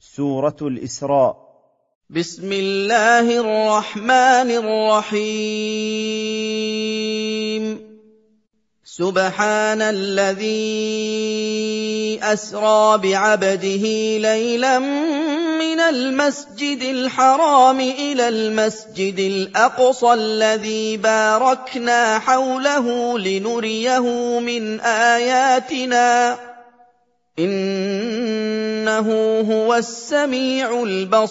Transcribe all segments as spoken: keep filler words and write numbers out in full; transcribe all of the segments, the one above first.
سورة الإسراء. بسم الله الرحمن الرحيم. سبحان الذي أسرى بعبده ليلا من المسجد الحرام إلى المسجد الأقصى الذي باركنا حوله لنريه من آياتنا إنه هو السميع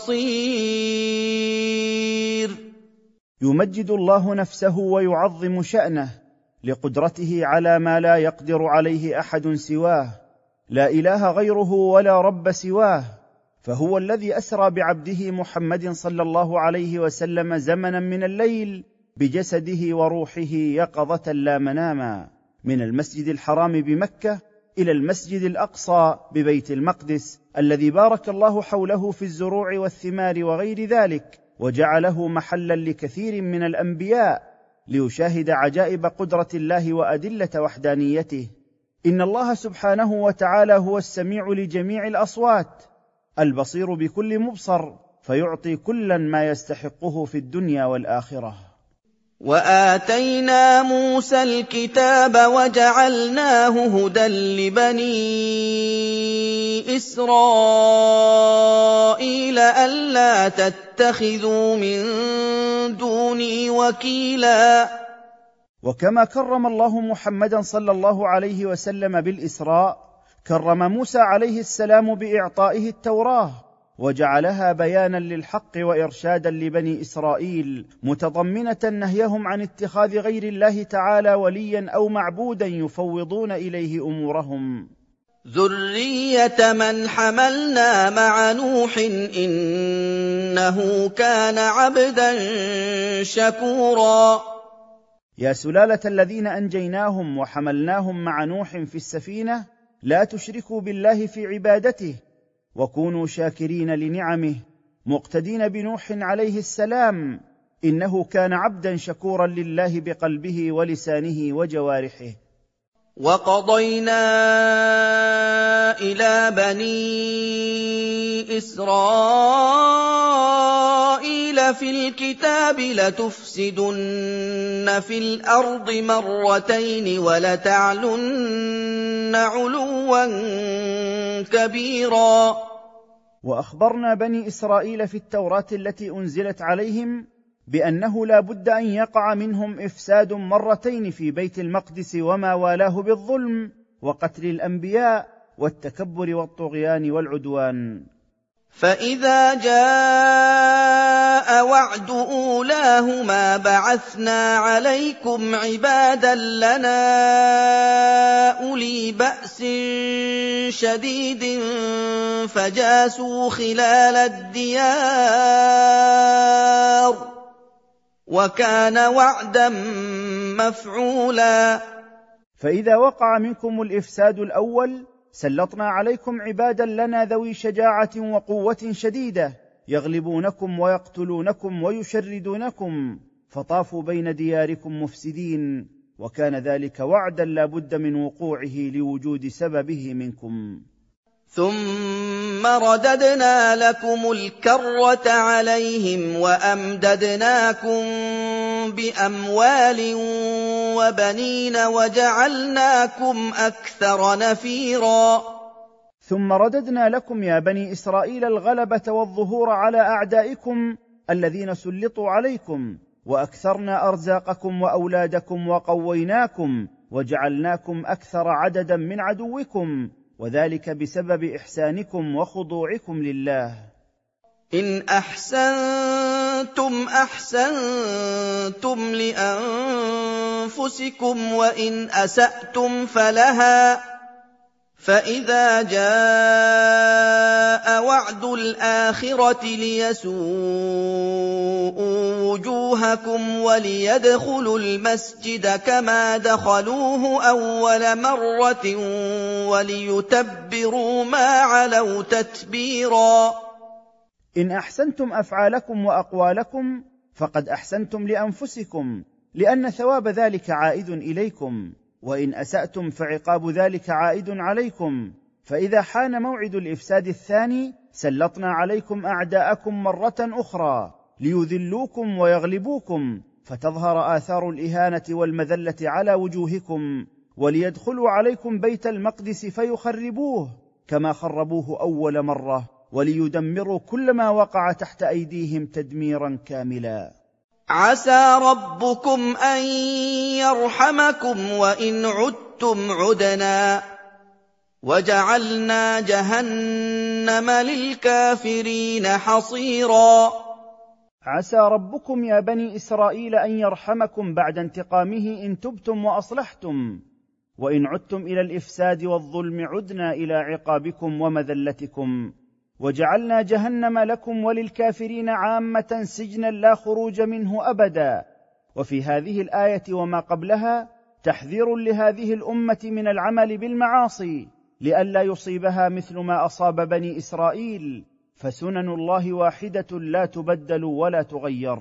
البصير. يمجد الله نفسه ويعظم شأنه لقدرته على ما لا يقدر عليه أحد سواه، لا إله غيره ولا رب سواه، فهو الذي أسرى بعبده محمد صلى الله عليه وسلم زمنا من الليل بجسده وروحه يقظة لا مناما، من المسجد الحرام بمكة إلى المسجد الأقصى ببيت المقدس الذي بارك الله حوله في الزروع والثمار وغير ذلك، وجعله محلا لكثير من الأنبياء ليشاهد عجائب قدرة الله وأدلة وحدانيته. إن الله سبحانه وتعالى هو السميع لجميع الأصوات، البصير بكل مبصر، فيعطي كلا ما يستحقه في الدنيا والآخرة. وآتينا موسى الكتاب وجعلناه هدى لبني إسرائيل ألا تتخذوا من دوني وكيلا. وكما كرم الله محمدا صلى الله عليه وسلم بالإسراء، كرم موسى عليه السلام بإعطائه التوراة، وجعلها بيانا للحق وإرشادا لبني إسرائيل، متضمنة نهيهم عن اتخاذ غير الله تعالى وليا أو معبودا يفوضون إليه أمورهم. ذرية من حملنا مع نوح إنه كان عبدا شكورا. يا سلالة الذين أنجيناهم وحملناهم مع نوح في السفينة، لا تشركوا بالله في عبادته، وكونوا شاكرين لنعمه مقتدين بنوح عليه السلام، إنه كان عبدا شكورا لله بقلبه ولسانه وجوارحه. وقضينا إلى بني إسرائيل في الكتاب لتفسدن في الأرض مرتين ولتعلن علوا كبيرا. وأخبرنا بني إسرائيل في التوراة التي أنزلت عليهم بأنه لا بد أن يقع منهم إفساد مرتين في بيت المقدس وما والاه بالظلم وقتل الأنبياء والتكبر والطغيان والعدوان. فإذا جاء وعد أولاهما بعثنا عليكم عبادا لنا أولي بأس شديد فجاسوا خلال الديار وكان وعدا مفعولا. فإذا وقع منكم الإفساد الأول سلطنا عليكم عبادا لنا ذوي شجاعة وقوة شديدة يغلبونكم ويقتلونكم ويشردونكم، فطافوا بين دياركم مفسدين، وكان ذلك وعدا لا بد من وقوعه لوجود سببه منكم. ثم رددنا لكم الكرة عليهم وأمددناكم بأموال وبنين وجعلناكم أكثر نفيرا. ثم رددنا لكم يا بني إسرائيل الغلبة والظهور على أعدائكم الذين سلطوا عليكم، وأكثرنا أرزاقكم وأولادكم وقويناكم وجعلناكم أكثر عددا من عدوكم، وذلك بسبب إحسانكم وخضوعكم لله. إن أحسنتم أحسنتم لأنفسكم وإن أسأتم فلها، فإذا جاء وعد الآخرة ليسوءوا وجوهكم وليدخلوا المسجد كما دخلوه أول مرة وليتبروا ما علوا تتبيرا. إن أحسنتم أفعالكم وأقوالكم فقد أحسنتم لأنفسكم، لأن ثواب ذلك عائد إليكم، وإن أسأتم فعقاب ذلك عائد عليكم، فإذا حان موعد الإفساد الثاني سلطنا عليكم أعداءكم مرة أخرى ليذلوكم ويغلبوكم، فتظهر آثار الإهانة والمذلة على وجوهكم، وليدخلوا عليكم بيت المقدس فيخربوه كما خربوه أول مرة، وليدمروا كل ما وقع تحت أيديهم تدميرا كاملا. عسى ربكم أن يرحمكم وإن عدتم عدنا وجعلنا جهنم للكافرين حصيرا. عسى ربكم يا بني إسرائيل أن يرحمكم بعد انتقامه إن تبتم وأصلحتم، وإن عدتم إلى الإفساد والظلم عدنا إلى عقابكم ومذلتكم، وجعلنا جهنم لكم وللكافرين عامة سجنا لا خروج منه أبدا. وفي هذه الآية وما قبلها تحذير لهذه الأمة من العمل بالمعاصي لئلا يصيبها مثل ما أصاب بني إسرائيل، فسنن الله واحدة لا تبدل ولا تغير.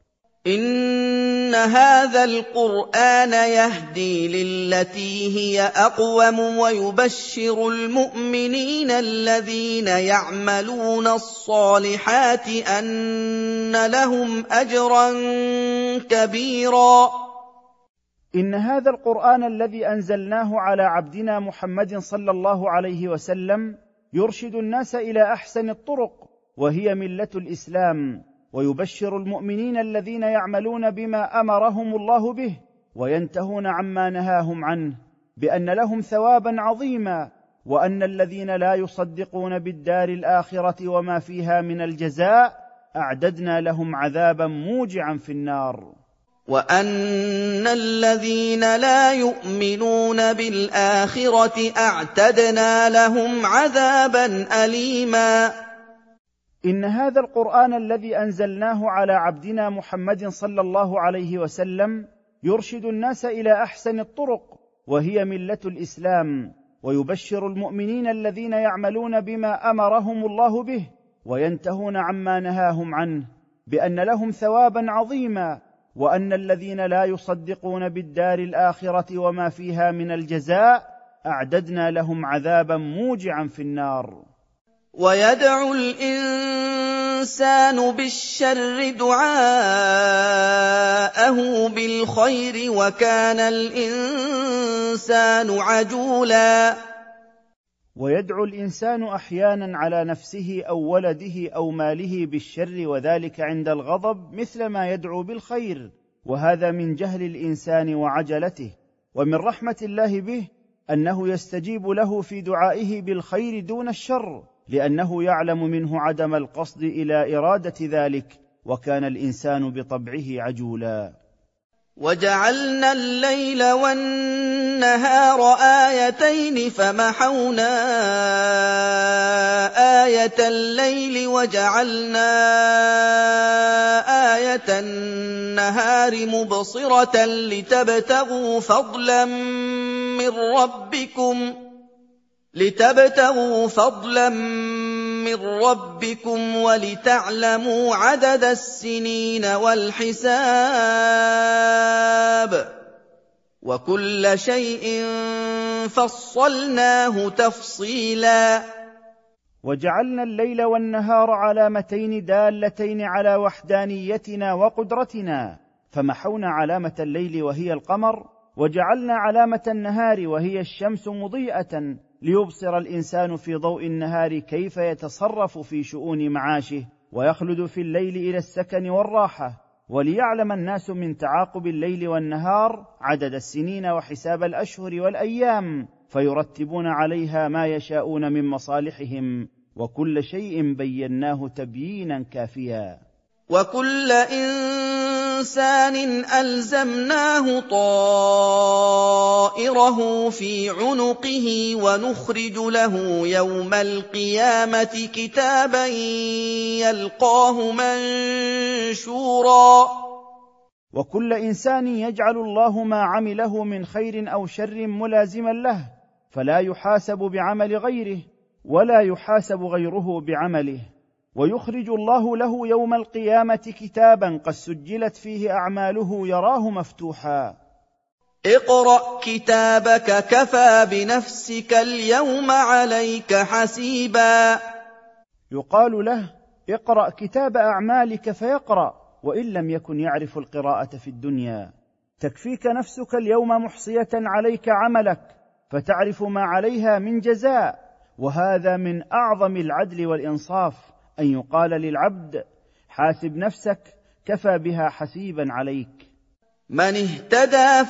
إن هذا القرآن يهدي للتي هي أقوم ويبشر المؤمنين الذين يعملون الصالحات أن لهم أجرا كبيرا. إن هذا القرآن الذي أنزلناه على عبدنا محمد صلى الله عليه وسلم يرشد الناس إلى أحسن الطرق، وهي ملة الإسلام، ويبشر المؤمنين الذين يعملون بما أمرهم الله به وينتهون عما نهاهم عنه بأن لهم ثوابا عظيما، وأن الذين لا يصدقون بالدار الآخرة وما فيها من الجزاء أعددنا لهم عذابا موجعا في النار. وأن الذين لا يؤمنون بالآخرة أعتدنا لهم عذابا أليما. إن هذا القرآن الذي أنزلناه على عبدنا محمد صلى الله عليه وسلم يرشد الناس إلى أحسن الطرق، وهي ملة الإسلام، ويبشر المؤمنين الذين يعملون بما أمرهم الله به وينتهون عما نهاهم عنه بأن لهم ثوابا عظيما، وأن الذين لا يصدقون بالدار الآخرة وما فيها من الجزاء أعددنا لهم عذابا موجعا في النار. ويدعو الإنسان بالشر دعاءه بالخير وكان الإنسان عجولا. ويدعو الإنسان أحيانا على نفسه أو ولده أو ماله بالشر، وذلك عند الغضب مثل ما يدعو بالخير، وهذا من جهل الإنسان وعجلته. ومن رحمة الله به أنه يستجيب له في دعائه بالخير دون الشر، لأنه يعلم منه عدم القصد إلى إرادة ذلك، وكان الإنسان بطبعه عجولا. وجعلنا الليل والنهار آيتين فمحونا آية الليل وجعلنا آية النهار مبصرة لتبتغوا فضلا من ربكم لتبتغوا فضلا من ربكم ولتعلموا عدد السنين والحساب وكل شيء فصلناه تفصيلا. وجعلنا الليل والنهار علامتين دالتين على وحدانيتنا وقدرتنا، فمحونا علامة الليل وهي القمر، وجعلنا علامة النهار وهي الشمس مضيئة، ليبصر الإنسان في ضوء النهار كيف يتصرف في شؤون معاشه ويخلد في الليل إلى السكن والراحة، وليعلم الناس من تعاقب الليل والنهار عدد السنين وحساب الأشهر والأيام، فيرتبون عليها ما يشاءون من مصالحهم، وكل شيء بيناه تبيينا كافيا. وكل إنسان ألزمناه طائره في عنقه ونخرج له يوم القيامة كتابا يلقاه منشورا. وكل إنسان يجعل الله ما عمله من خير أو شر ملازما له، فلا يحاسب بعمل غيره ولا يحاسب غيره بعمله، ويخرج الله له يوم القيامة كتابا قد سجلت فيه أعماله يراه مفتوحا. اقْرَأْ كِتَابَكَ كَفَىٰ بِنَفْسِكَ الْيَوْمَ عَلَيْكَ حَسِيبًا. يقال له: اقرأ كتاب أعمالك، فيقرأ وإن لم يكن يعرف القراءة في الدنيا. تكفيك نفسك اليوم محصية عليك عملك، فتعرف ما عليها من جزاء. وهذا من أعظم العدل والإنصاف، أن يقال للعبد: حاسب نفسك، كفى بها حسيبا عليك. من اهتدى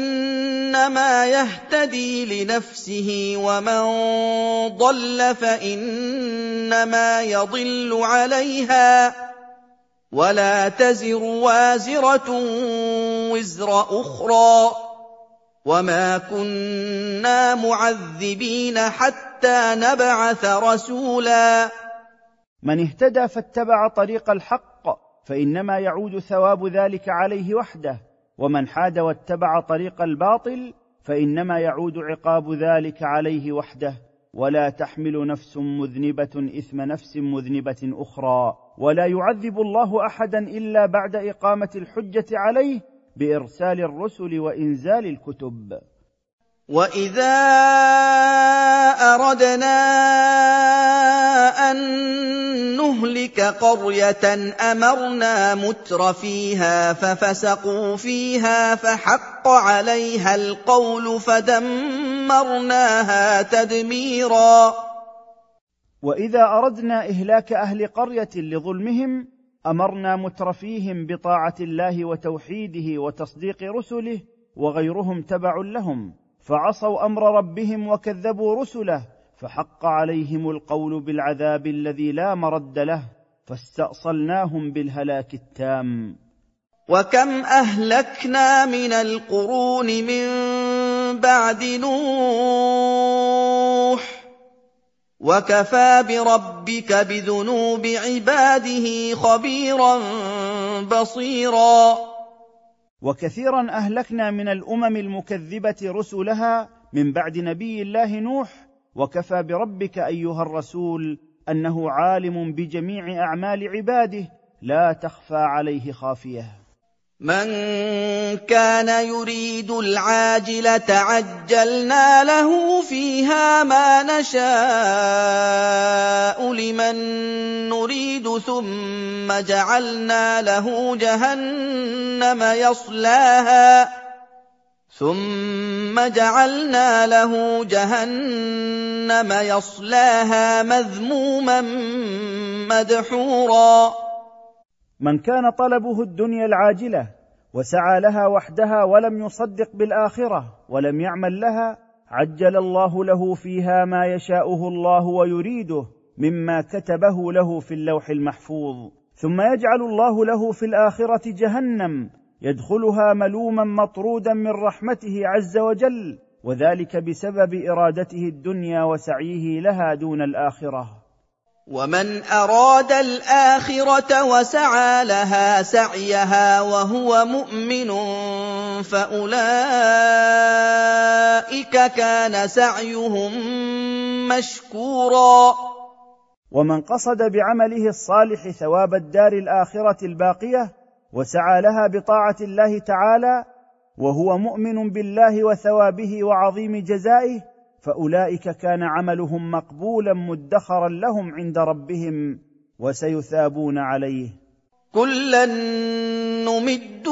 فإنما يهتدي لنفسه، ومن ضل فإنما يضل عليها، ولا تزر وازرة وزر أخرى، وما كنا معذبين حتى نبعث رسولا. من اهتدى فاتبع طريق الحق فإنما يعود ثواب ذلك عليه وحده، ومن حاد واتبع طريق الباطل فإنما يعود عقاب ذلك عليه وحده. ولا تحمل نفس مذنبة إثم نفس مذنبة أخرى، ولا يعذب الله أحدا إلا بعد إقامة الحجة عليه بإرسال الرسل وإنزال الكتب. وَإِذَا أَرَدْنَا أَن نُّهْلِكَ قَرْيَةً أَمَرْنَا مُتْرَ فِيهَا فَفَسَقُوا فِيهَا فَحَقَّ عَلَيْهَا الْقَوْلُ فَدَمَّرْنَاهَا تَدْمِيرًا. وإذا أردنا إهلاك أهل قرية لظلمهم أمرنا مترفيهم بطاعة الله وتوحيده وتصديق رسله، وغيرهم تبع لهم، فعصوا أمر ربهم وكذبوا رسله، فحق عليهم القول بالعذاب الذي لا مرد له، فاستأصلناهم بالهلاك التام. وكم أهلكنا من القرون من بعد نوح، وكفى بربك بذنوب عباده خبيرا بصيرا. وكثيرا أهلكنا من الأمم المكذبة رسلها من بعد نبي الله نوح، وكفى بربك أيها الرسول أنه عالم بجميع أعمال عباده لا تخفى عليه خافية. من كان يريد العاجلة عجلنا له فيها ما نشاء لمن نريد، ثم جعلنا له جهنم يصلاها ثم جعلنا له جهنم يصلاها مذموما مدحورا. من كان طلبه الدنيا العاجلة وسعى لها وحدها ولم يصدق بالآخرة ولم يعمل لها، عجل الله له فيها ما يشاءه الله ويريده مما كتبه له في اللوح المحفوظ، ثم يجعل الله له في الآخرة جهنم يدخلها ملوما مطرودا من رحمته عز وجل، وذلك بسبب إرادته الدنيا وسعيه لها دون الآخرة. ومن أراد الآخرة وسعى لها سعيها وهو مؤمن فأولئك كان سعيهم مشكورا. ومن قصد بعمله الصالح ثواب الدار الآخرة الباقية وسعى لها بطاعة الله تعالى وهو مؤمن بالله وثوابه وعظيم جزائه، فأولئك كان عملهم مقبولا مدخرا لهم عند ربهم وسيثابون عليه. كلا نمد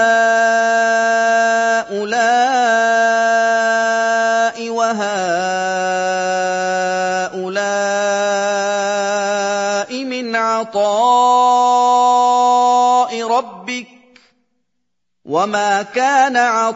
هؤلاء وهؤلاء من عطاء ربك وما كان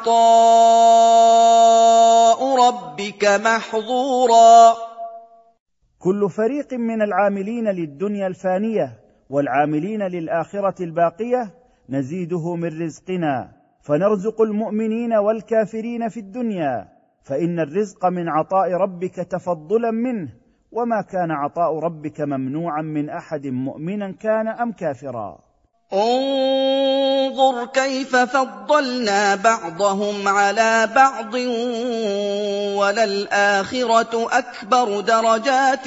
عطاء ربك محظورا. كل فريق من العاملين للدنيا الفانية والعاملين للآخرة الباقية نزيده من رزقنا، فنرزق المؤمنين والكافرين في الدنيا، فإن الرزق من عطاء ربك تفضلا منه، وما كان عطاء ربك ممنوعا من أحد مؤمنا كان أم كافرا. انظر كيف فضلنا بعضهم على بعض وللآخرة أكبر درجات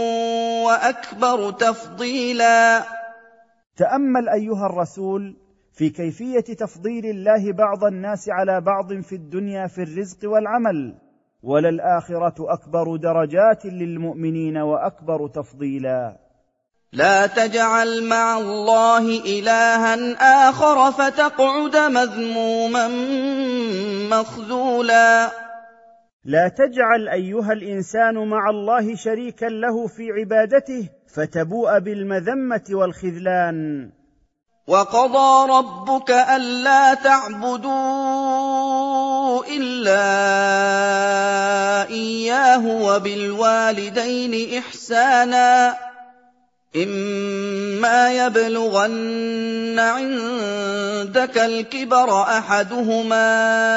وأكبر تفضيلا. تأمل أيها الرسول في كيفيه تفضيل الله بعض الناس على بعض في الدنيا في الرزق والعمل، وللآخرة أكبر درجات للمؤمنين وأكبر تفضيلا. لا تجعل مع الله إلها آخر فتقعد مذموما مخذولا. لا تجعل أيها الإنسان مع الله شريكا له في عبادته فتبوء بالمذمة والخذلان. وقضى ربك ألا تعبدوا إلا إياه وبالوالدين إحسانا إما يبلغن عندك الكبر أحدهما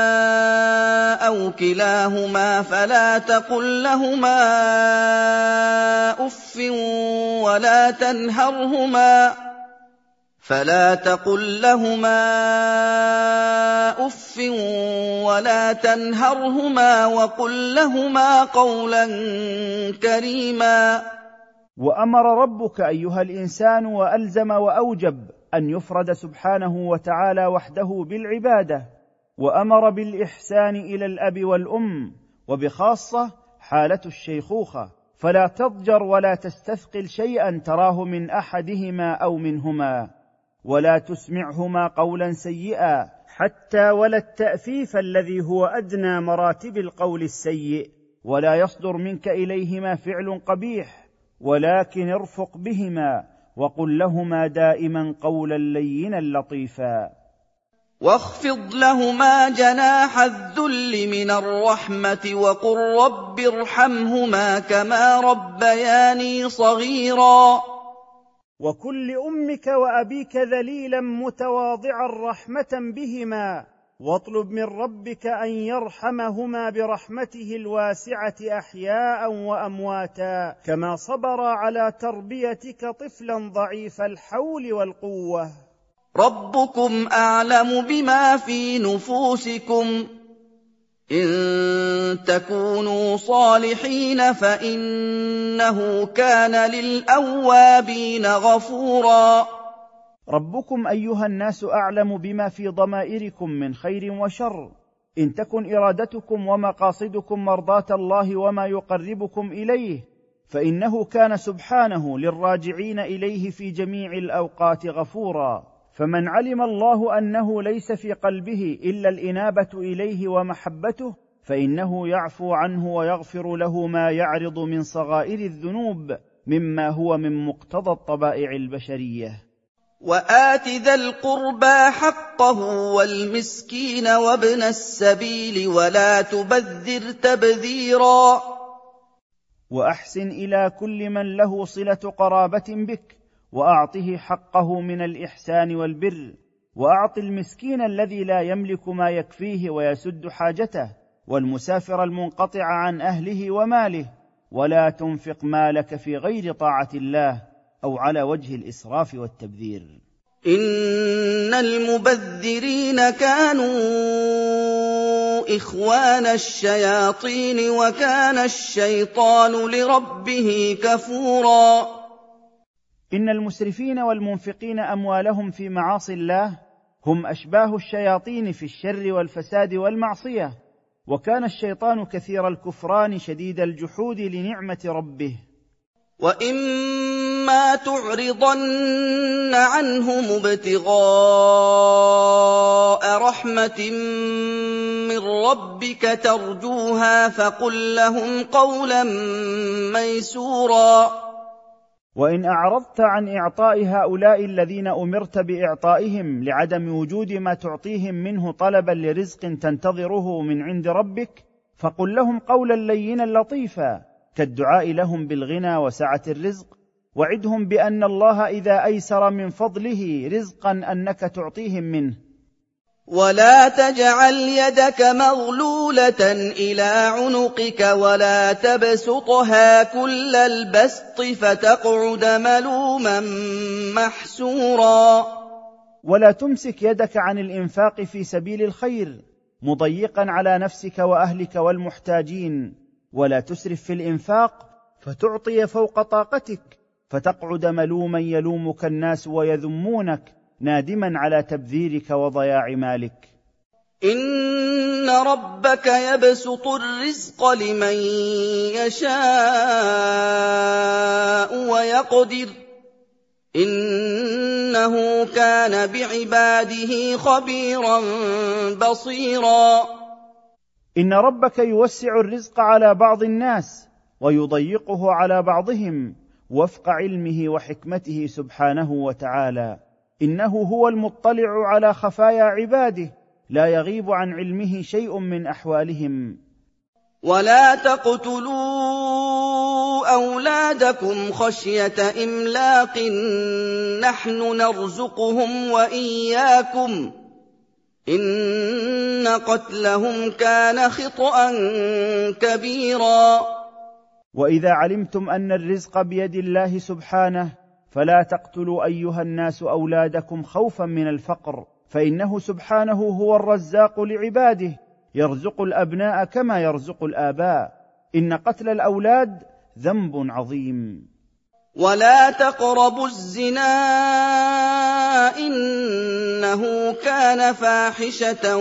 أو كلاهما فلا تقل لهما أف ولا تنهرهما فلا تقل لهما أف ولا تنهرهما وقل لهما قولا كريما. وأمر ربك أيها الإنسان وألزم وأوجب أن يفرد سبحانه وتعالى وحده بالعبادة، وأمر بالإحسان إلى الأب والأم، وبخاصة حالة الشيخوخة، فلا تضجر ولا تستثقل شيئا تراه من أحدهما أو منهما، ولا تسمعهما قولا سيئا حتى ولا التأفيف الذي هو أدنى مراتب القول السيء، ولا يصدر منك إليهما فعل قبيح، ولكن ارفق بهما وقل لهما دائما قولا لينا لطيفا. واخفض لهما جناح الذل من الرحمة وقل رب ارحمهما كما ربياني صغيرا. وكن لأمك وأبيك ذليلا متواضعا رحمة بهما، واطلب من ربك أن يرحمهما برحمته الواسعة أحياء وأمواتا، كما صبر على تربيتك طفلا ضعيف الحول والقوة. ربكم أعلم بما في نفوسكم إن تكونوا صالحين فإنه كان للأوابين غفورا. ربكم أيها الناس أعلم بما في ضمائركم من خير وشر، إن تكن إرادتكم ومقاصدكم مرضاة الله وما يقربكم إليه فإنه كان سبحانه للراجعين إليه في جميع الأوقات غفورا. فمن علم الله أنه ليس في قلبه إلا الإنابة إليه ومحبته فإنه يعفو عنه ويغفر له ما يعرض من صغائر الذنوب مما هو من مقتضى الطبائع البشرية. وآت ذا القربى حقه والمسكين وابن السبيل ولا تبذر تبذيرا. وأحسن إلى كل من له صلة قرابة بك، وأعطه حقه من الإحسان والبر، وأعط المسكين الذي لا يملك ما يكفيه ويسد حاجته، والمسافر المنقطع عن أهله وماله، ولا تنفق مالك في غير طاعة الله أو على وجه الإسراف والتبذير. إن المبذرين كانوا إخوان الشياطين وكان الشيطان لربه كفورا. إن المسرفين والمنفقين أموالهم في معاصي الله هم أشباه الشياطين في الشر والفساد والمعصية، وكان الشيطان كثير الكفران شديد الجحود لنعمة ربه. وإما تعرضن عنهم ابتغاء رحمة من ربك ترجوها فقل لهم قولا ميسورا. وإن أعرضت عن إعطاء هؤلاء الذين أمرت بإعطائهم لعدم وجود ما تعطيهم منه طلبا لرزق تنتظره من عند ربك فقل لهم قولا لينا لطيفا كالدعاء لهم بالغنى وسعة الرزق، وعدهم بأن الله إذا أيسر من فضله رزقا أنك تعطيهم منه. ولا تجعل يدك مغلولة إلى عنقك ولا تبسطها كل البسط فتقعد ملوما محسورا. ولا تمسك يدك عن الإنفاق في سبيل الخير مضيقا على نفسك وأهلك والمحتاجين، ولا تسرف في الإنفاق فتعطي فوق طاقتك فتقعد ملوما يلومك الناس ويذمونك نادما على تبذيرك وضياع مالك. إن ربك يبسط الرزق لمن يشاء ويقدر إنه كان بعباده خبيرا بصيرا. إن ربك يوسع الرزق على بعض الناس ويضيقه على بعضهم وفق علمه وحكمته سبحانه وتعالى. إنه هو المطلع على خفايا عباده، لا يغيب عن علمه شيء من أحوالهم. ولا تقتلوا أولادكم خشية إملاق نحن نرزقهم وإياكم إن قتلهم كان خطأ كبيرا. وإذا علمتم أن الرزق بيد الله سبحانه فلا تقتلوا أيها الناس أولادكم خوفا من الفقر، فإنه سبحانه هو الرزاق لعباده، يرزق الأبناء كما يرزق الآباء. إن قتل الأولاد ذنب عظيم. ولا تقربوا الزنا إنه كان فاحشة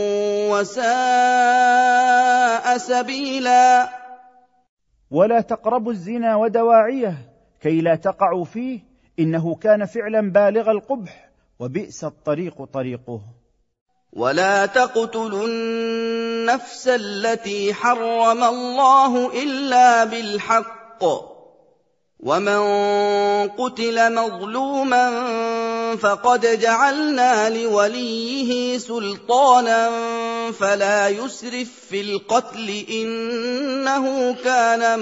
وساء سبيلا. ولا تقربوا الزنا ودواعيه كي لا تقعوا فيه، إنه كان فعلا بالغ القبح وبئس الطريق طريقه. ولا تقتلوا النفس التي حرم الله إلا بالحق ومن قتل مظلوما فقد جعلنا لوليه سلطانا فلا يسرف في القتل إنه كان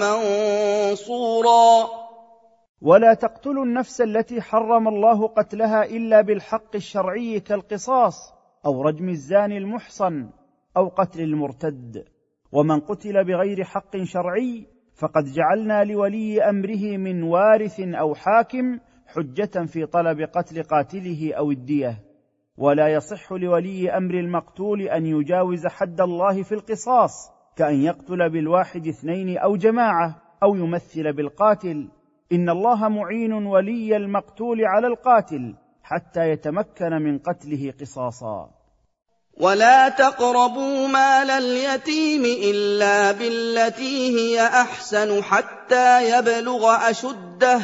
منصورا. ولا تقتلوا النفس التي حرم الله قتلها إلا بالحق الشرعي كالقصاص أو رجم الزاني المحصن أو قتل المرتد. ومن قتل بغير حق شرعي فقد جعلنا لولي أمره من وارث أو حاكم حجة في طلب قتل قاتله أو الدية. ولا يصح لولي أمر المقتول أن يجاوز حد الله في القصاص، كأن يقتل بالواحد اثنين أو جماعة أو يمثل بالقاتل. إن الله معين ولي المقتول على القاتل حتى يتمكن من قتله قصاصا. ولا تقربوا مال اليتيم إلا بالتي هي أحسن حتى يبلغ أشده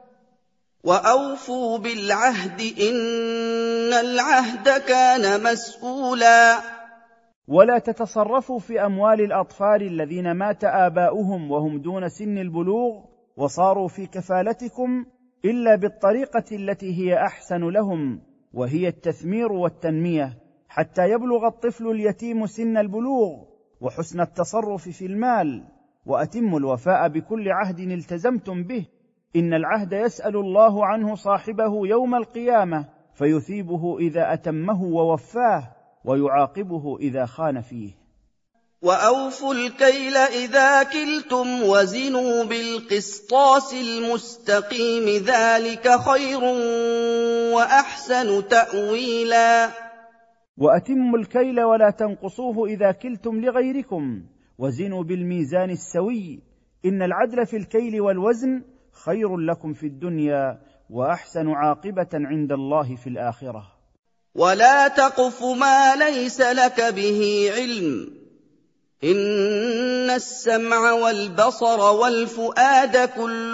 وأوفوا بالعهد إن العهد كان مسؤولا. ولا تتصرفوا في أموال الأطفال الذين مات آباؤهم وهم دون سن البلوغ وصاروا في كفالتكم إلا بالطريقة التي هي أحسن لهم، وهي التثمير والتنمية، حتى يبلغ الطفل اليتيم سن البلوغ، وحسن التصرف في المال. وأتموا الوفاء بكل عهد التزمتم به، إن العهد يسأل الله عنه صاحبه يوم القيامة فيثيبه إذا أتمه ووفاه، ويعاقبه إذا خان فيه. وأوفوا الكيل إذا كلتم وزنوا بالقسطاس المستقيم ذلك خير وأحسن تأويلا. وأتموا الكيل ولا تنقصوه إذا كلتم لغيركم، وزنوا بالميزان السوي، إن العدل في الكيل والوزن خير لكم في الدنيا وأحسن عاقبة عند الله في الآخرة. ولا تقف ما ليس لك به علم إن السمع والبصر والفؤاد كل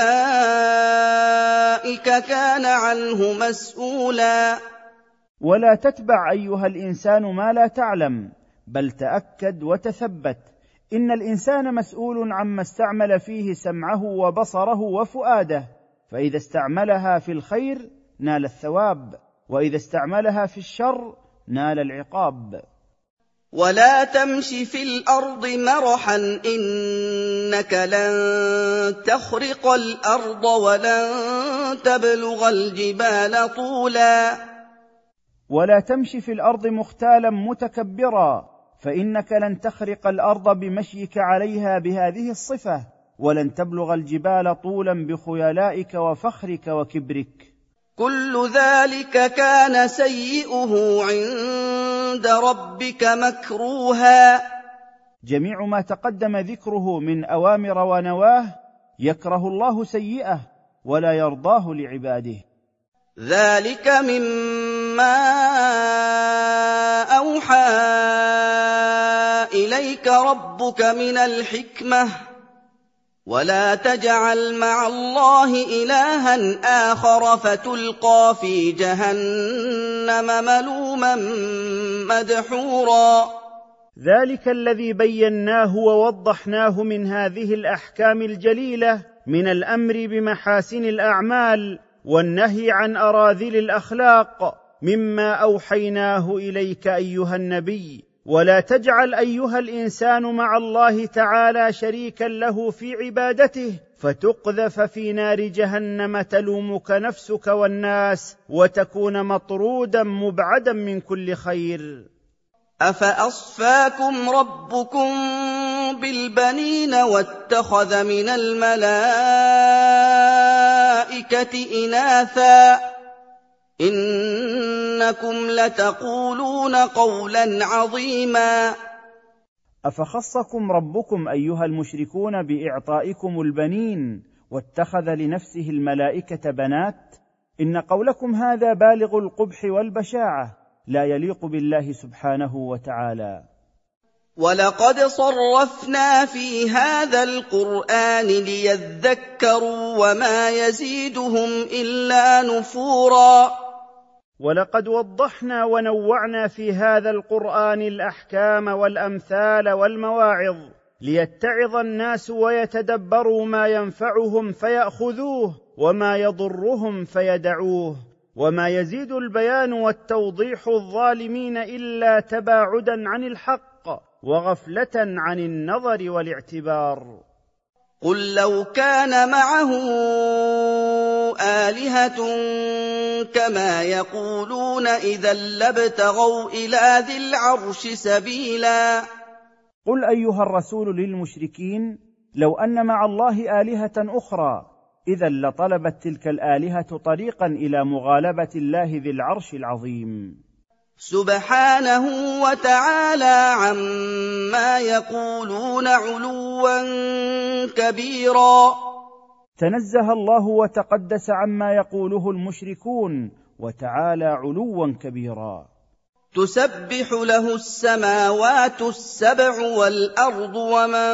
أولئك كان عنه مسؤولا. ولا تتبع أيها الإنسان ما لا تعلم، بل تأكد وتثبت، إن الإنسان مسؤول عما استعمل فيه سمعه وبصره وفؤاده، فإذا استعملها في الخير نال الثواب، وإذا استعملها في الشر نال العقاب. ولا تمش في الأرض مرحا إنك لن تخرق الأرض ولن تبلغ الجبال طولا. ولا تمش في الأرض مختالا متكبرا، فإنك لن تخرق الأرض بمشيك عليها بهذه الصفة، ولن تبلغ الجبال طولا بخيلائك وفخرك وكبرك. كل ذلك كان سيئه عند ربك مكروها. جميع ما تقدم ذكره من أوامر ونواه يكره الله سيئه ولا يرضاه لعباده. ذلك مما أوحى إليك ربك من الحكمة ولا تجعل مع الله إلها آخر فتلقى في جهنم ملوما مدحورا ذلك الذي بيناه ووضحناه من هذه الأحكام الجليلة من الأمر بمحاسن الأعمال والنهي عن أراذل الأخلاق مما أوحيناه إليك أيها النبي. ولا تجعل أيها الإنسان مع الله تعالى شريكا له في عبادته فتقذف في نار جهنم تلومك نفسك والناس وتكون مطرودا مبعدا من كل خير. أفأصفاكم ربكم بالبنين واتخذ من الملائكة إناثا إنكم لتقولون قولا عظيما. أفخصكم ربكم أيها المشركون بإعطائكم البنين واتخذ لنفسه الملائكة بنات؟ إن قولكم هذا بالغ القبح والبشاعة لا يليق بالله سبحانه وتعالى. ولقد صرفنا في هذا القرآن ليذكروا وما يزيدهم إلا نفورا. ولقد وضحنا ونوعنا في هذا القرآن الأحكام والأمثال والمواعظ ليتعظ الناس ويتدبروا ما ينفعهم فيأخذوه وما يضرهم فيدعوه، وما يزيد البيان والتوضيح الظالمين إلا تباعدا عن الحق وغفلة عن النظر والاعتبار. قل لو كان معه آلهة كما يقولون إذا لابتغوا إلى ذي العرش سبيلا. قل أيها الرسول للمشركين لو أن مع الله آلهة أخرى إذا لطلبت تلك الآلهة طريقا إلى مغالبة الله ذي العرش العظيم. سبحانه وتعالى عما يقولون علوا كبيرا. تنزه الله وتقدس عما يقوله المشركون وتعالى علوا كبيرا. تسبح له السماوات السبع والأرض ومن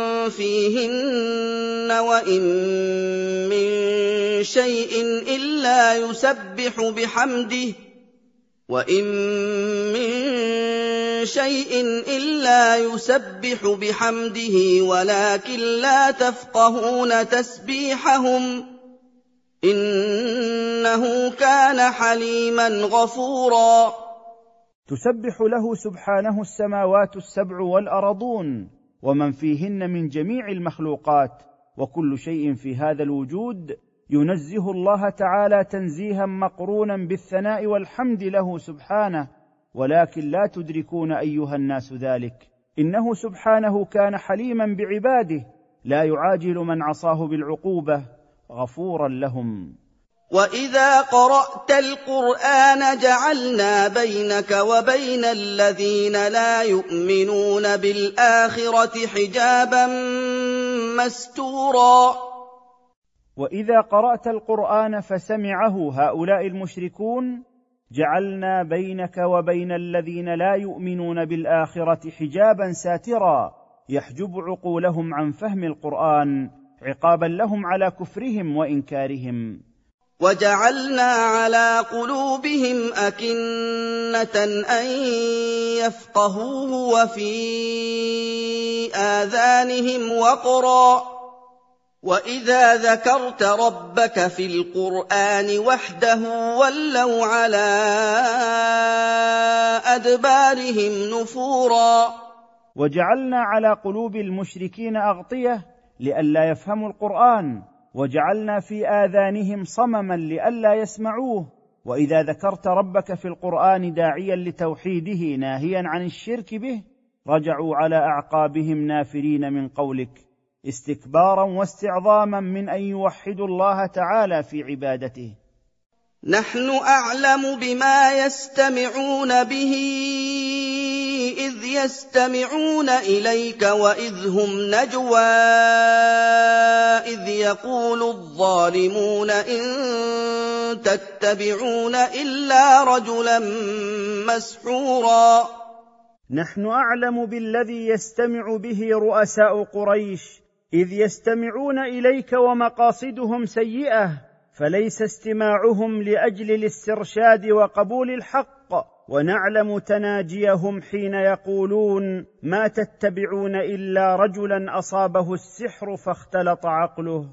فيهن وإن من شيء إلا يسبح بحمده وإن من شيء إلا يسبح بحمده ولكن لا تفقهون تسبيحهم إنه كان حليما غفورا. تسبح له سبحانه السماوات السبع والأرضون ومن فيهن من جميع المخلوقات، وكل شيء في هذا الوجود ينزه الله تعالى تنزيها مقرونا بالثناء والحمد له سبحانه، ولكن لا تدركون أيها الناس ذلك. إنه سبحانه كان حليما بعباده لا يعاجل من عصاه بالعقوبة غفورا لهم. وإذا قرأت القرآن جعلنا بينك وبين الذين لا يؤمنون بالآخرة حجابا مستورا. وإذا قرأت القرآن فسمعه هؤلاء المشركون جعلنا بينك وبين الذين لا يؤمنون بالآخرة حجابا ساترا يحجب عقولهم عن فهم القرآن عقابا لهم على كفرهم وإنكارهم. وجعلنا على قلوبهم أكنة أن يفقهوه وفي آذانهم وقرا وإذا ذكرت ربك في القرآن وحده ولوا على أدبارهم نفورا. وجعلنا على قلوب المشركين أغطية لئلا يفهموا القرآن، وجعلنا في آذانهم صمما لئلا يسمعوه، وإذا ذكرت ربك في القرآن داعيا لتوحيده ناهيا عن الشرك به رجعوا على أعقابهم نافرين من قولك استكبارا واستعظاما من أن يوحدوا الله تعالى في عبادته. نحن أعلم بما يستمعون به إذ يستمعون إليك وإذ هم نجوى إذ يقول الظالمون إن تتبعون إلا رجلا مسحورا نحن أعلم بالذي يستمع به رؤساء قريش إذ يستمعون إليك ومقاصدهم سيئة، فليس استماعهم لأجل الاسترشاد وقبول الحق، ونعلم تناجيهم حين يقولون ما تتبعون إلا رجلا أصابه السحر فاختلط عقله.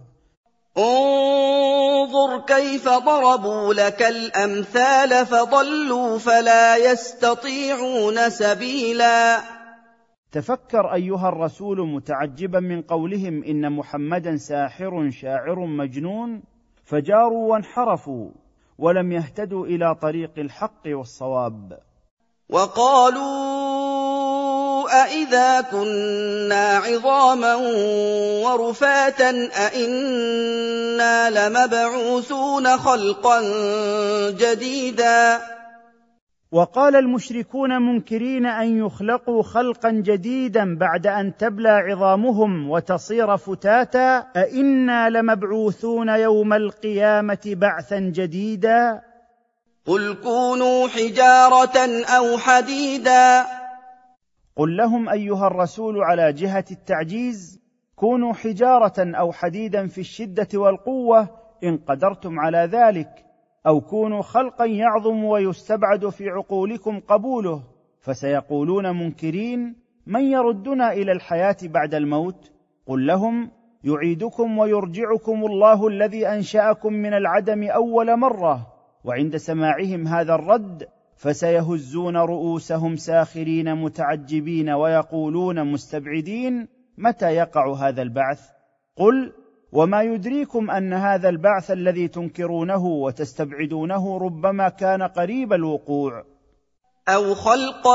انظر كيف ضربوا لك الأمثال فضلوا فلا يستطيعون سبيلا. تفكر أيها الرسول متعجبا من قولهم إن محمدا ساحر شاعر مجنون، فجاروا وانحرفوا ولم يهتدوا إلى طريق الحق والصواب. وقالوا أإذا كنا عظاما ورفاتا أإنا لمبعوثون خلقا جديدا. وقال المشركون منكرين أن يخلقوا خلقا جديدا بعد أن تبلى عظامهم وتصير فتاتا، أإنا لمبعوثون يوم القيامة بعثا جديدا. قل كونوا حجارة أو حديدا. قل لهم أيها الرسول على جهة التعجيز: كونوا حجارة أو حديدا في الشدة والقوة إن قدرتم على ذلك، أو كونوا خلقا يعظم ويستبعد في عقولكم قبوله. فسيقولون منكرين: من يردنا إلى الحياة بعد الموت؟ قل لهم: يعيدكم ويرجعكم الله الذي أنشأكم من العدم أول مرة. وعند سماعهم هذا الرد فسيهزون رؤوسهم ساخرين متعجبين ويقولون مستبعدين: متى يقع هذا البعث؟ قل: وما يدريكم أن هذا البعث الذي تنكرونه وتستبعدونه ربما كان قريب الوقوع. أو خلقا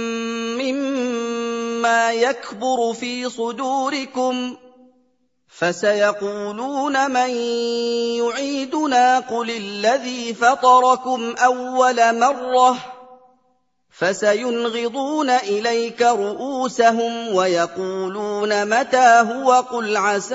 مما يكبر في صدوركم فسيقولون من يعيدنا قل الذي فطركم أول مرة فسينغضون إليك رؤوسهم ويقولون متى هو قل عسى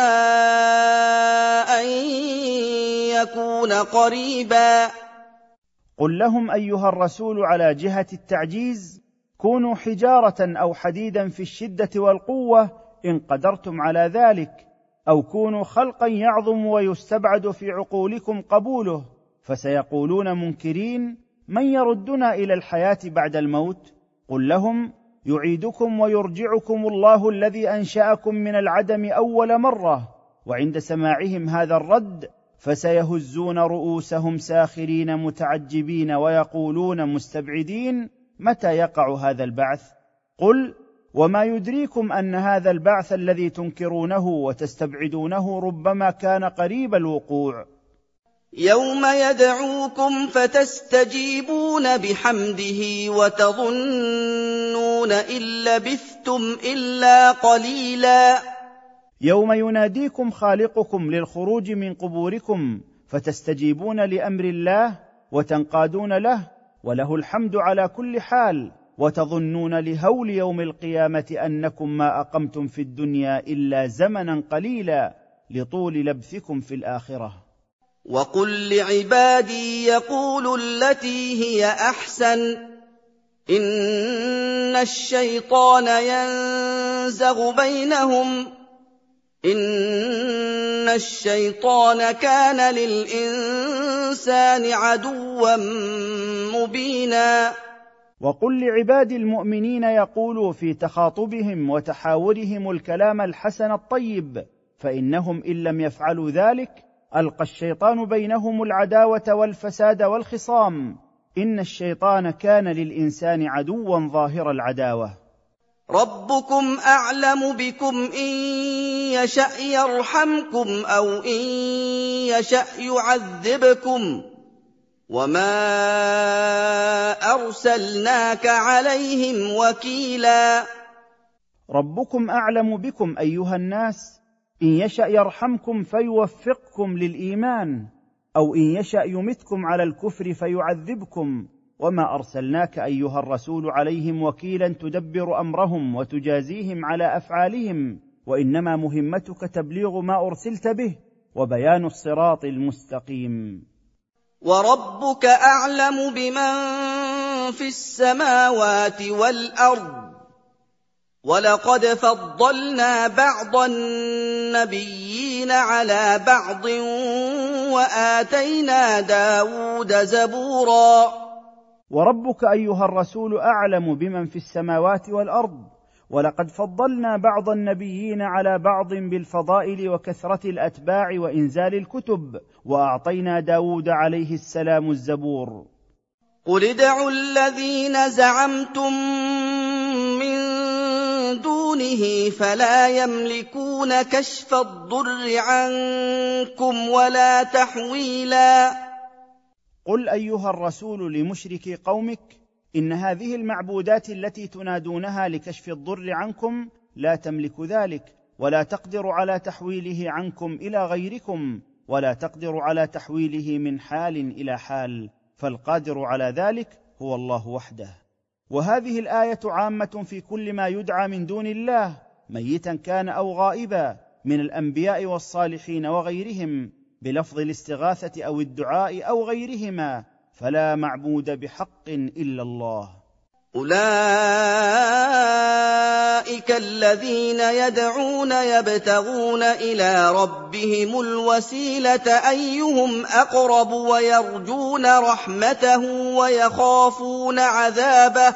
أن يكون قريبا. قل لهم أيها الرسول على جهة التعجيز: كونوا حجارة أو حديدا في الشدة والقوة إن قدرتم على ذلك، أو كونوا خلقا يعظم ويستبعد في عقولكم قبوله. فسيقولون منكرين: من يردنا إلى الحياة بعد الموت؟ قل لهم: يعيدكم ويرجعكم الله الذي أنشأكم من العدم أول مرة. وعند سماعهم هذا الرد فسيهزون رؤوسهم ساخرين متعجبين ويقولون مستبعدين: متى يقع هذا البعث؟ قل: وما يدريكم أن هذا البعث الذي تنكرونه وتستبعدونه ربما كان قريب الوقوع. يوم يدعوكم فتستجيبون بحمده وتظنون إن لبثتم إلا قليلا. يوم يناديكم خالقكم للخروج من قبوركم فتستجيبون لأمر الله وتنقادون له، وله الحمد على كل حال، وتظنون لهول يوم القيامة أنكم ما أقمتم في الدنيا إلا زمنا قليلا لطول لبثكم في الآخرة. وقل لعبادي يقولوا التي هي أحسن إن الشيطان ينزغ بينهم إن الشيطان كان للإنسان عدوا مبينا. وقل لعباد المؤمنين يقولوا في تخاطبهم وتحاورهم الكلام الحسن الطيب، فإنهم إن لم يفعلوا ذلك ألقى الشيطان بينهم العداوة والفساد والخصام. إن الشيطان كان للإنسان عدوا ظاهر العداوة. ربكم أعلم بكم إن يشأ يرحمكم أو إن يشأ يعذبكم وما أرسلناك عليهم وكيلا. ربكم أعلم بكم أيها الناس، إن يشأ يرحمكم فيوفقكم للإيمان، أو إن يشأ يمتكم على الكفر فيعذبكم، وما أرسلناك أيها الرسول عليهم وكيلا تدبر أمرهم وتجازيهم على أفعالهم، وإنما مهمتك تبليغ ما أرسلت به وبيان الصراط المستقيم. وربك أعلم بمن في السماوات والأرض، ولقد فضلنا بعض النبيين على بعض وآتينا داود زبورا. وربك أيها الرسول أعلم بمن في السماوات والأرض، ولقد فضلنا بعض النبيين على بعض بالفضائل وكثرة الأتباع وإنزال الكتب، وأعطينا داود عليه السلام الزبور. قل ادعوا الذين زعمتم من دونه فلا يملكون كشف الضر عنكم ولا تحويلا. قل أيها الرسول لمشركي قومك: إن هذه المعبودات التي تنادونها لكشف الضر عنكم لا تملك ذلك، ولا تقدر على تحويله عنكم إلى غيركم، ولا تقدر على تحويله من حال إلى حال، فالقادر على ذلك هو الله وحده. وهذه الآية عامة في كل ما يدعى من دون الله، ميتا كان أو غائبا، من الأنبياء والصالحين وغيرهم، بلفظ الاستغاثة أو الدعاء أو غيرهما، فلا معبود بحق إلا الله. أولئك الذين يدعون يبتغون إلى ربهم الوسيلة أيهم أقرب ويرجون رحمته ويخافون عذابه،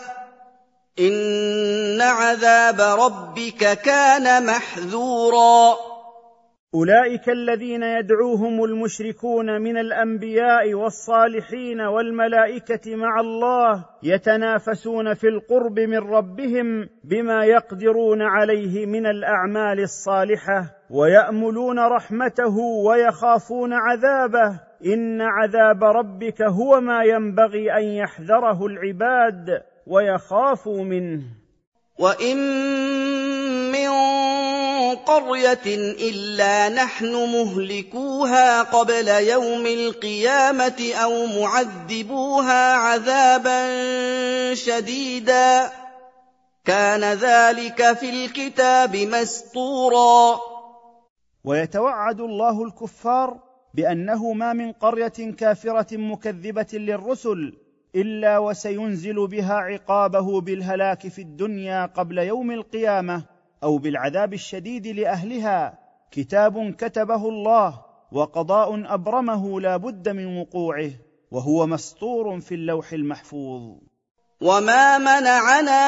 إن عذاب ربك كان محذورا. أولئك الذين يدعوهم المشركون من الأنبياء والصالحين والملائكة مع الله يتنافسون في القرب من ربهم بما يقدرون عليه من الأعمال الصالحة، ويأملون رحمته ويخافون عذابه، إن عذاب ربك هو ما ينبغي أن يحذره العباد ويخافوا منه. وإن من قرية إلا نحن مهلكوها قبل يوم القيامة أو معذبوها عذابا شديدا، كان ذلك في الكتاب مسطورا. ويتوعد الله الكفار بأنه ما من قرية كافرة مكذبة للرسل إلا وسينزل بها عقابه بالهلاك في الدنيا قبل يوم القيامة، أو بالعذاب الشديد لأهلها، كتاب كتبه الله وقضاء أبرمه لا بد من وقوعه، وهو مسطور في اللوح المحفوظ. وما منعنا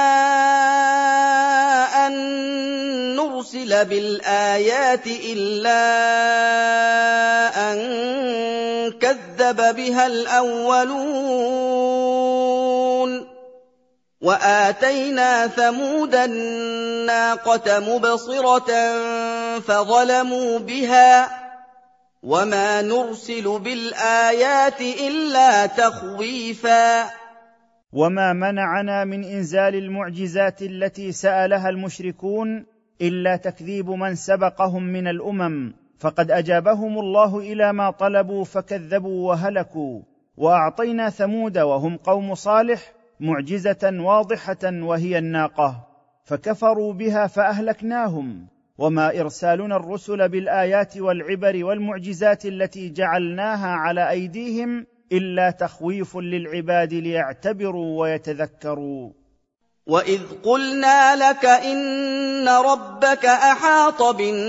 أن نرسل بالآيات إلا أن كذب بها الأولون، وآتينا ثمود الناقة مبصرة فظلموا بها، وما نرسل بالآيات إلا تخويفا. وما منعنا من إنزال المعجزات التي سألها المشركون إلا تكذيب من سبقهم من الأمم، فقد أجابهم الله إلى ما طلبوا فكذبوا وهلكوا. وأعطينا ثمود وهم قوم صالح معجزة واضحة وهي الناقة، فكفروا بها فأهلكناهم. وما إرسالنا الرسل بالآيات والعبر والمعجزات التي جعلناها على أيديهم إلا تخويف للعباد ليعتبروا ويتذكروا. وإذ قلنا لك إن ربك أحاط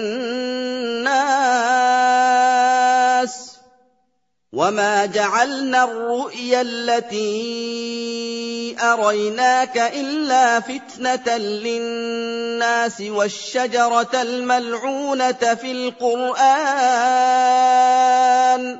بالناس وما جعلنا الرؤيا التي أريناك إلا فتنة للناس والشجرة الملعونة في القرآن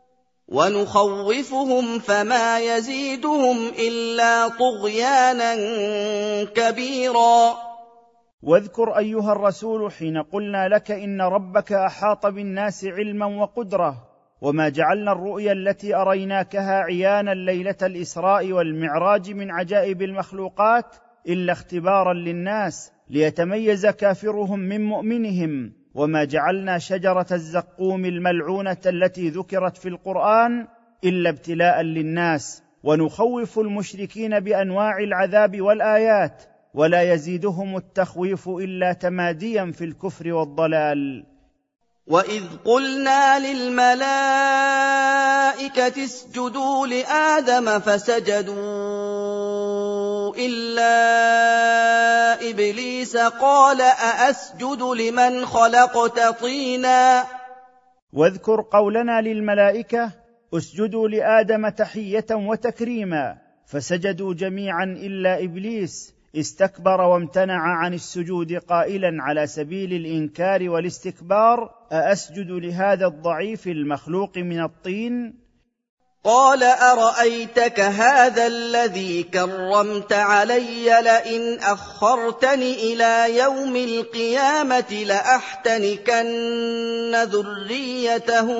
ونخوفهم فما يزيدهم إلا طغيانا كبيرا. واذكر أيها الرسول حين قلنا لك إن ربك أحاط بالناس علما وقدرة، وما جعلنا الرؤيا التي أريناكها عيانا ليلة الإسراء والمعراج من عجائب المخلوقات إلا اختبارا للناس ليتميز كافرهم من مؤمنهم. وما جعلنا شجرة الزقوم الملعونة التي ذكرت في القرآن إلا ابتلاء للناس ونخوف المشركين بانواع العذاب والايات، ولا يزيدهم التخويف الا تماديا في الكفر والضلال. وَإِذْ قُلْنَا لِلْمَلَائِكَةِ اسْجُدُوا لِآدَمَ فَسَجَدُوا إِلَّا إِبْلِيسَ قَالَ أَأَسْجُدُ لِمَنْ خَلَقْتَ طِينًا. واذكر قولنا للملائكة اسجدوا لآدم تحية وتكريما، فسجدوا جميعا إلا إبليس استكبر وامتنع عن السجود قائلا على سبيل الإنكار والاستكبار: أأسجد لهذا الضعيف المخلوق من الطين؟ قال أرأيتك هذا الذي كرمت علي لئن أخرتني إلى يوم القيامة لأحتنكن ذريته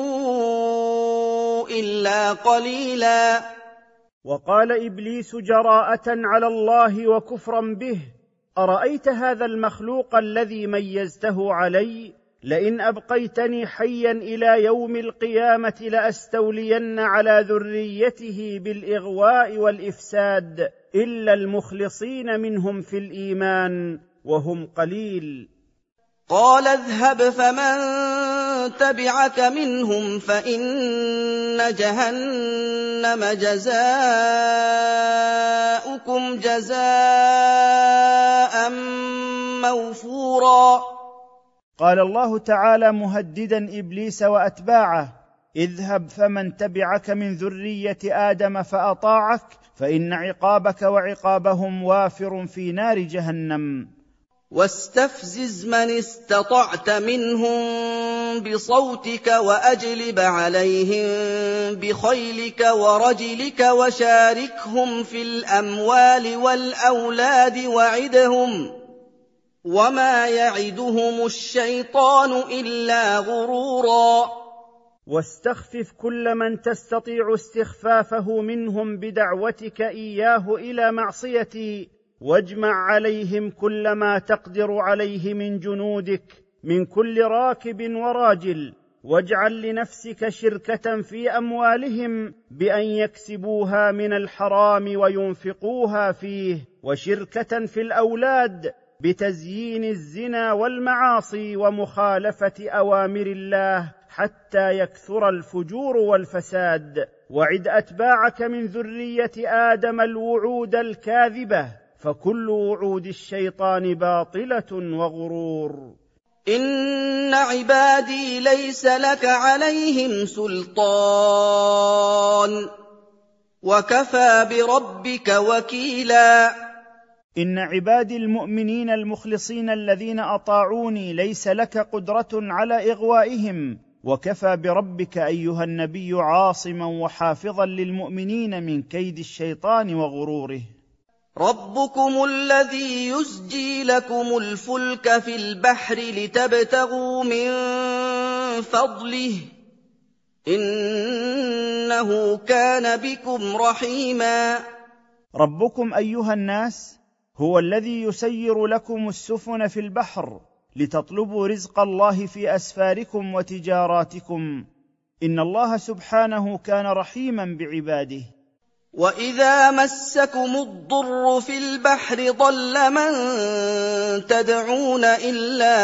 إلا قليلا. وقال إبليس جراءة على الله وكفرا به: أرأيت هذا المخلوق الذي ميزته علي؟ لئن أبقيتني حيا إلى يوم القيامة لأستولين على ذريته بالإغواء والإفساد إلا المخلصين منهم في الإيمان وهم قليل. قال اذهب فمن تبعك منهم فإن جهنم جزاؤكم جزاء موفورا. قال الله تعالى مهددا إبليس وأتباعه: اذهب فمن تبعك من ذرية آدم فأطاعك فإن عقابك وعقابهم وافر في نار جهنم. واستفزز من استطعت منهم بصوتك وأجلب عليهم بخيلك ورجلك وشاركهم في الأموال والأولاد وعدهم وما يعدهم الشيطان إلا غرورا. واستخفف كل من تستطيع استخفافه منهم بدعوتك إياه إلى معصيتي، واجمع عليهم كل ما تقدر عليه من جنودك من كل راكب وراجل، واجعل لنفسك شركة في أموالهم بأن يكسبوها من الحرام وينفقوها فيه، وشركة في الأولاد بتزيين الزنا والمعاصي ومخالفة أوامر الله حتى يكثر الفجور والفساد. وعد أتباعك من ذرية آدم الوعود الكاذبة، فكل وعود الشيطان باطلة وغرور. إن عبادي ليس لك عليهم سلطان وكفى بربك وكيلا. إن عبادي المؤمنين المخلصين الذين أطاعوني ليس لك قدرة على إغوائهم، وكفى بربك أيها النبي عاصما وحافظا للمؤمنين من كيد الشيطان وغروره. ربكم الذي يزجي لكم الفلك في البحر لتبتغوا من فضله إنه كان بكم رحيما. ربكم أيها الناس هو الذي يسير لكم السفن في البحر لتطلبوا رزق الله في أسفاركم وتجاراتكم، إن الله سبحانه كان رحيما بعباده. وَإِذَا مَسَّكُمُ الضُّرُّ فِي الْبَحْرِ ضَلَّ مَن تَدْعُونَ إِلَّا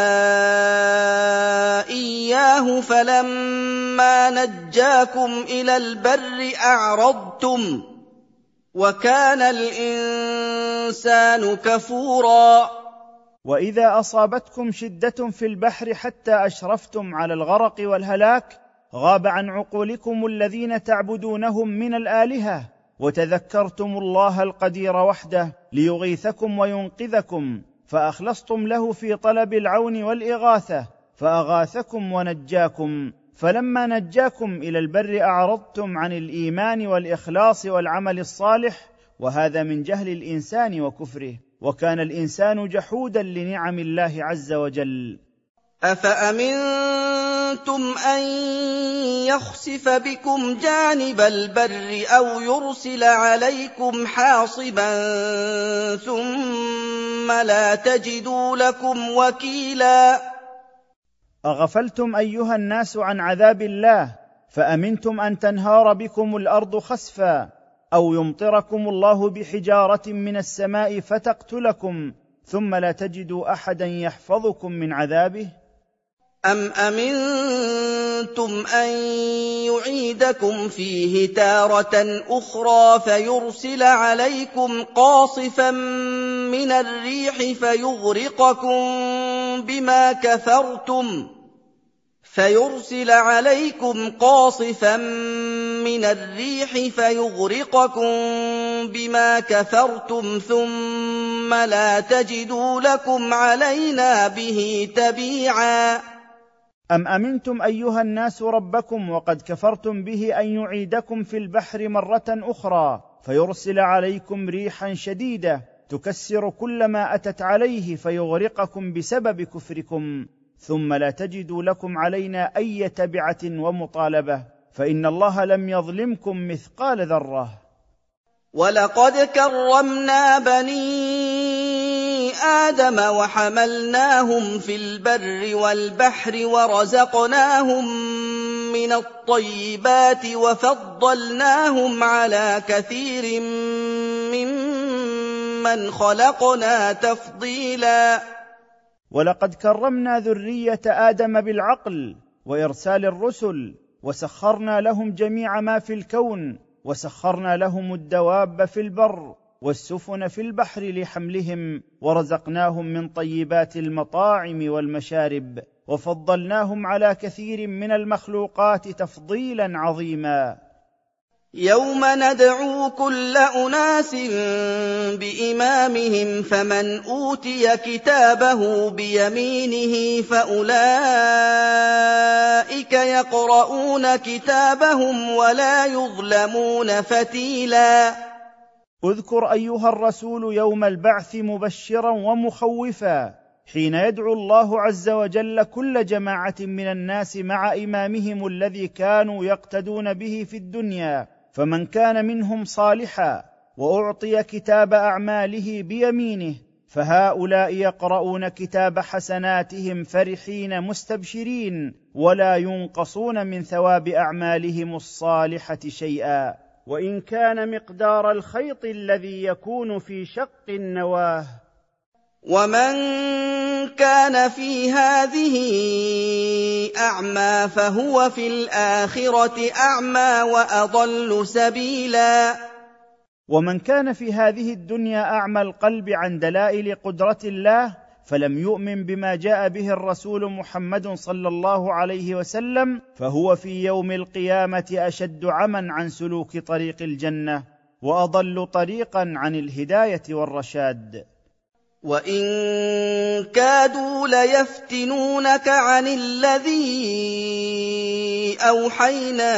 إِيَّاهُ فَلَمَّا نَجَّاكُمْ إِلَى الْبَرِّ أَعْرَضْتُمْ وَكَانَ الْإِنسَانُ كَفُورًا. وإذا أصابتكم شدة في البحر حتى أشرفتم على الغرق والهلاك غاب عن عقولكم الذين تعبدونهم من الآلهة، وتذكرتم الله القدير وحده ليغيثكم وينقذكم، فأخلصتم له في طلب العون والإغاثة فأغاثكم ونجاكم. فلما نجاكم إلى البر أعرضتم عن الإيمان والإخلاص والعمل الصالح، وهذا من جهل الإنسان وكفره، وكان الإنسان جحودا لنعم الله عز وجل. أَفَأَمِنتُمْ أَن يَخْسِفَ بِكُمْ جَانِبَ الْبَرِّ أَوْ يُرْسِلَ عَلَيْكُمْ حَاصِبًا ثُمَّ لَا تَجِدُوا لَكُمْ وَكِيلًا. أغفلتم أيها الناس عن عذاب الله، فأمنتم أن تنهار بكم الأرض خسفا، أو يمطركم الله بحجارة من السماء فتقتلكم ثم لا تجدوا أحدا يحفظكم من عذابه؟ أَمْ أَمِنتُمْ أَن يُعِيدَكُمْ فِيهِ تَارَةً أُخْرَىٰ فَيُرْسِلَ عَلَيْكُمْ قَاصِفًا مِّنَ الرِّيحِ فَيُغْرِقَكُم بِمَا كَفَرْتُمْ فيرسل عليكم قاصفا من الريح فيغرقكم بما كفرتم ثم لا تجدوا لكم علينا به تبيعا. أم أمنتم أيها الناس ربكم وقد كفرتم به أن يعيدكم في البحر مرة أخرى فيرسل عليكم ريحا شديدة تكسر كل ما أتت عليه فيغرقكم بسبب كفركم ثم لا تجدوا لكم علينا أي تبعة ومطالبة، فإن الله لم يظلمكم مثقال ذرة. ولقد كرمنا بني آدم وحملناهم في البر والبحر ورزقناهم من الطيبات وفضلناهم على كثير ممن خلقنا تفضيلا. ولقد كرمنا ذرية آدم بالعقل وإرسال الرسل، وسخرنا لهم جميع ما في الكون، وسخرنا لهم الدواب في البر والسفن في البحر لحملهم، ورزقناهم من طيبات المطاعم والمشارب، وفضلناهم على كثير من المخلوقات تفضيلا عظيما. يوم ندعو كل أناس بإمامهم فمن أوتي كتابه بيمينه فأولئك يقرؤون كتابهم ولا يظلمون فتيلا. اذكر أيها الرسول يوم البعث مبشرا ومخوفا، حين يدعو الله عز وجل كل جماعة من الناس مع إمامهم الذي كانوا يقتدون به في الدنيا، فمن كان منهم صالحا وأعطي كتاب أعماله بيمينه فهؤلاء يقرؤون كتاب حسناتهم فرحين مستبشرين ولا ينقصون من ثواب أعمالهم الصالحة شيئا، وإن كان مقدار الخيط الذي يكون في شق النواه. ومن كان في هذه أعمى فهو في الآخرة أعمى وأضل سبيلا. ومن كان في هذه الدنيا أعمى القلب عن دلائل قدرة الله فلم يؤمن بما جاء به الرسول محمد صلى الله عليه وسلم فهو في يوم القيامة أشد عمى عن سلوك طريق الجنة وأضل طريقا عن الهداية والرشاد. وإن كادوا ليفتنونك عن الذي أوحينا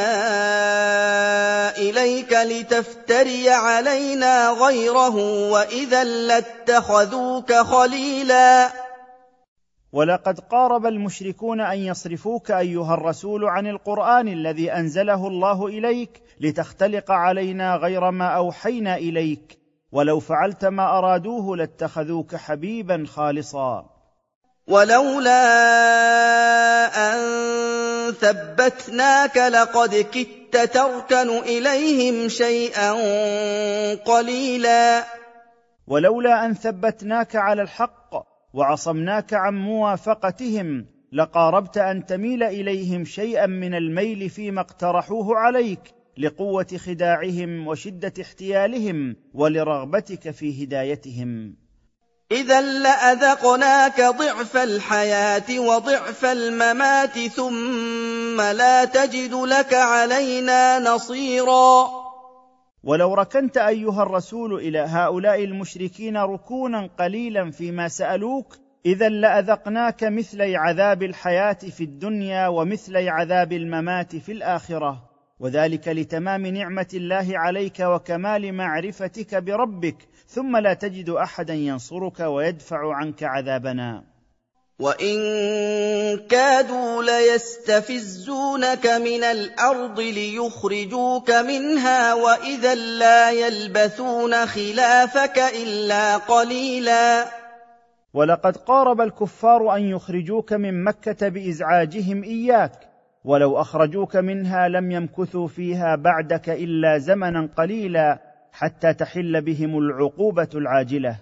إليك لتفتري علينا غيره وإذا لاتخذوك خليلا. ولقد قارب المشركون أن يصرفوك أيها الرسول عن القرآن الذي أنزله الله إليك لتختلق علينا غير ما أوحينا إليك، ولو فعلت ما أرادوه لاتخذوك حبيبا خالصا. ولولا أن ثبتناك لقد كدت تركن إليهم شيئا قليلا. ولولا أن ثبتناك على الحق وعصمناك عن موافقتهم لقاربت أن تميل إليهم شيئا من الميل فيما اقترحوه عليك لقوة خداعهم وشدة احتيالهم ولرغبتك في هدايتهم. إذا لأذقناك ضعف الحياة وضعف الممات ثم لا تجد لك علينا نصيرا. ولو ركنت أيها الرسول إلى هؤلاء المشركين ركونا قليلا فيما سألوك إذا لأذقناك مثلي عذاب الحياة في الدنيا ومثلي عذاب الممات في الآخرة، وذلك لتمام نعمة الله عليك وكمال معرفتك بربك، ثم لا تجد أحدا ينصرك ويدفع عنك عذابنا. وإن كادوا ليستفزونك من الأرض ليخرجوك منها وإذا لا يلبثون خلافك إلا قليلا. ولقد قارب الكفار أن يخرجوك من مكة بإزعاجهم إياك، ولو أخرجوك منها لم يمكثوا فيها بعدك إلا زمنا قليلا حتى تحل بهم العقوبة العاجلة.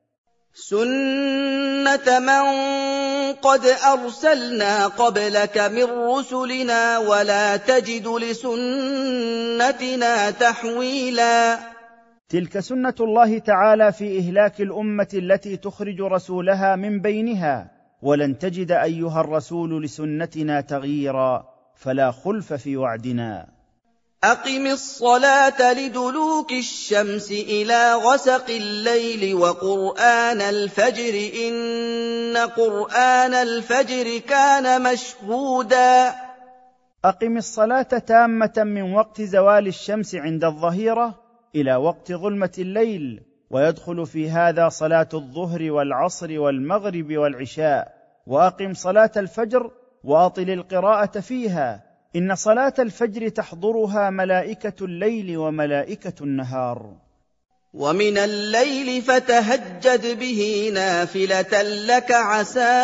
سنة من قد أرسلنا قبلك من رسلنا ولا تجد لسنتنا تحويلا. تلك سنة الله تعالى في إهلاك الأمة التي تخرج رسولها من بينها، ولن تجد أيها الرسول لسنتنا تغييرا، فلا خلف في وعدنا. أقم الصلاة لدلوك الشمس إلى غسق الليل وقرآن الفجر إن قرآن الفجر كان مشهودا. أقم الصلاة تامة من وقت زوال الشمس عند الظهيرة إلى وقت ظلمة الليل، ويدخل في هذا صلاة الظهر والعصر والمغرب والعشاء. وأقم صلاة الفجر وأطل القراءة فيها، إن صلاة الفجر تحضرها ملائكة الليل وملائكة النهار. ومن الليل فتهجد به نافلة لك عسى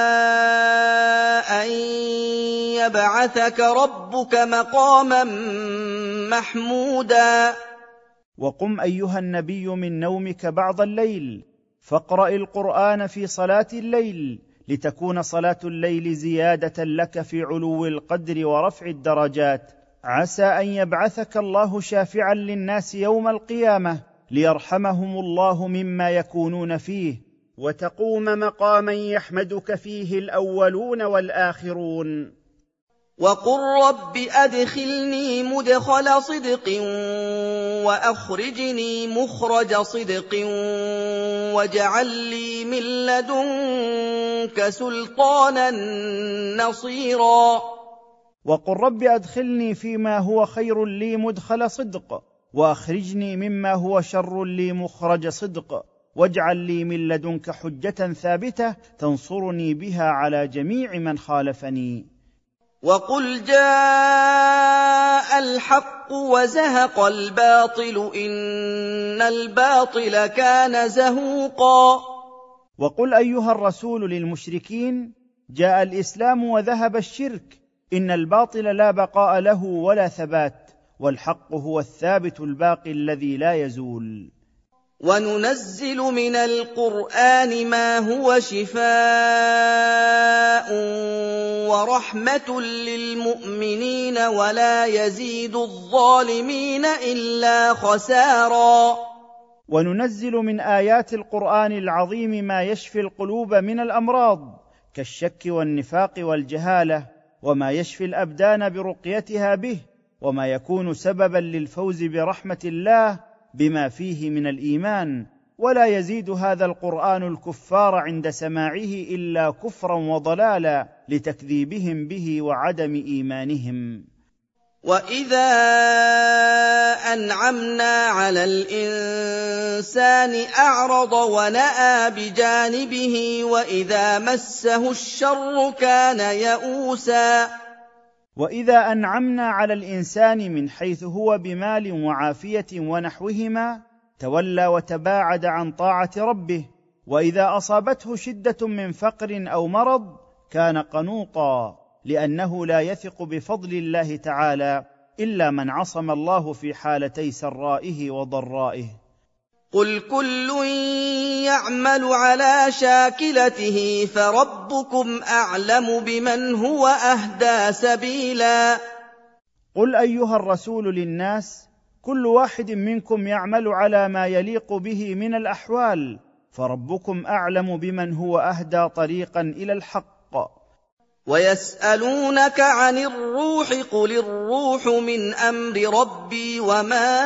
أن يبعثك ربك مقاما محمودا. وقم أيها النبي من نومك بعض الليل، فاقرأ القرآن في صلاة الليل، لتكون صلاة الليل زيادة لك في علو القدر ورفع الدرجات. عسى أن يبعثك الله شافعا للناس يوم القيامة ليرحمهم الله مما يكونون فيه، وتقوم مقاما يحمدك فيه الأولون والآخرون. وقل رب أدخلني مدخل صدق وأخرجني مخرج صدق واجعل لي من لدنك سلطانا نصيرا. وقل رب أدخلني فيما هو خير لي مدخل صدق، وأخرجني مما هو شر لي مخرج صدق، واجعل لي من لدنك حجة ثابتة تنصرني بها على جميع من خالفني. وقل جاء الحق وزهق الباطل إن الباطل كان زهوقا. وقل أيها الرسول للمشركين: جاء الإسلام وذهب الشرك، إن الباطل لا بقاء له ولا ثبات، والحق هو الثابت الباقي الذي لا يزول. وننزل من القرآن ما هو شفاء ورحمة للمؤمنين ولا يزيد الظالمين إلا خسارا. وننزل من آيات القرآن العظيم ما يشفي القلوب من الأمراض كالشك والنفاق والجهالة، وما يشفي الأبدان برقيتها به، وما يكون سببا للفوز برحمة الله بما فيه من الإيمان. ولا يزيد هذا القرآن الكفار عند سماعه إلا كفرا وضلالا لتكذيبهم به وعدم إيمانهم. وإذا أنعمنا على الإنسان أعرض ونأى بجانبه وإذا مسه الشر كان يئوسا. وإذا أنعمنا على الإنسان من حيث هو بمال وعافية ونحوهما تولى وتباعد عن طاعة ربه، وإذا أصابته شدة من فقر أو مرض كان قنوطا، لأنه لا يثق بفضل الله تعالى إلا من عصم الله في حالتي سرائه وضرائه. قل كل يعمل على شاكلته فربكم أعلم بمن هو أهدى سبيلا. قل أيها الرسول للناس: كل واحد منكم يعمل على ما يليق به من الأحوال، فربكم أعلم بمن هو أهدى طريقا إلى الحق. ويسألونك عن الروح قل الروح من أمر ربي وما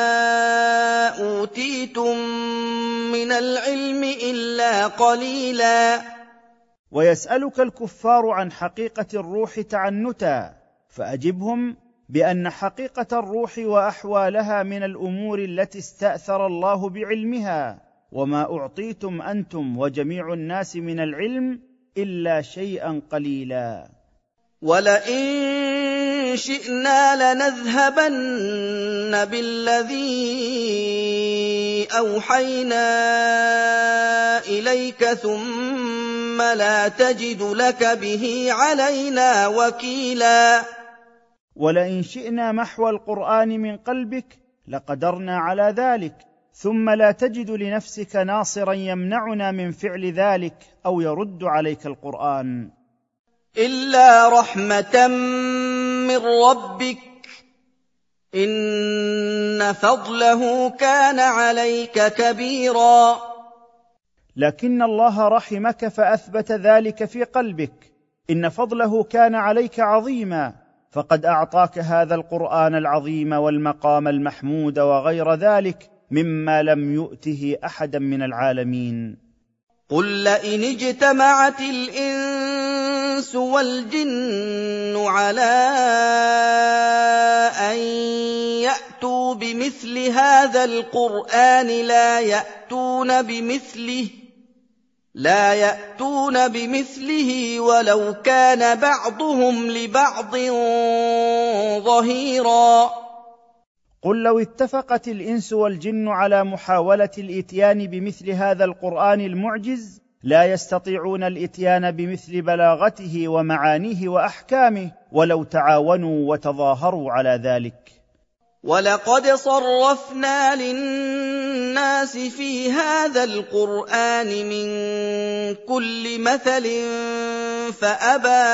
أوتيتم من العلم إلا قليلا. ويسألك الكفار عن حقيقة الروح تعنتا، فأجبهم بأن حقيقة الروح وأحوالها من الأمور التي استأثر الله بعلمها، وما أعطيتم أنتم وجميع الناس من العلم إلا شيئا قليلا. ولئن شئنا لنذهبن بالذي أوحينا إليك ثم لا تجد لك به علينا وكيلا. ولئن شئنا محو القرآن من قلبك لقدرنا على ذلك، ثم لا تجد لنفسك ناصرا يمنعنا من فعل ذلك أو يرد عليك القرآن. إلا رحمة من ربك إن فضله كان عليك كبيرا. لكن الله رحمك فأثبت ذلك في قلبك، إن فضله كان عليك عظيما، فقد أعطاك هذا القرآن العظيم والمقام المحمود وغير ذلك مما لم يؤته أحدا من العالمين. قل لئن اجتمعت الإنس والجن على أن يأتوا بمثل هذا القرآن لا يأتون بمثله لا يأتون بمثله ولو كان بعضهم لبعض ظهيرا. قل لو اتفقت الإنس والجن على محاولة الإتيان بمثل هذا القرآن المعجز لا يستطيعون الإتيان بمثل بلاغته ومعانيه وأحكامه ولو تعاونوا وتظاهروا على ذلك. ولقد صرفنا للناس في هذا القرآن من كل مثل فأبى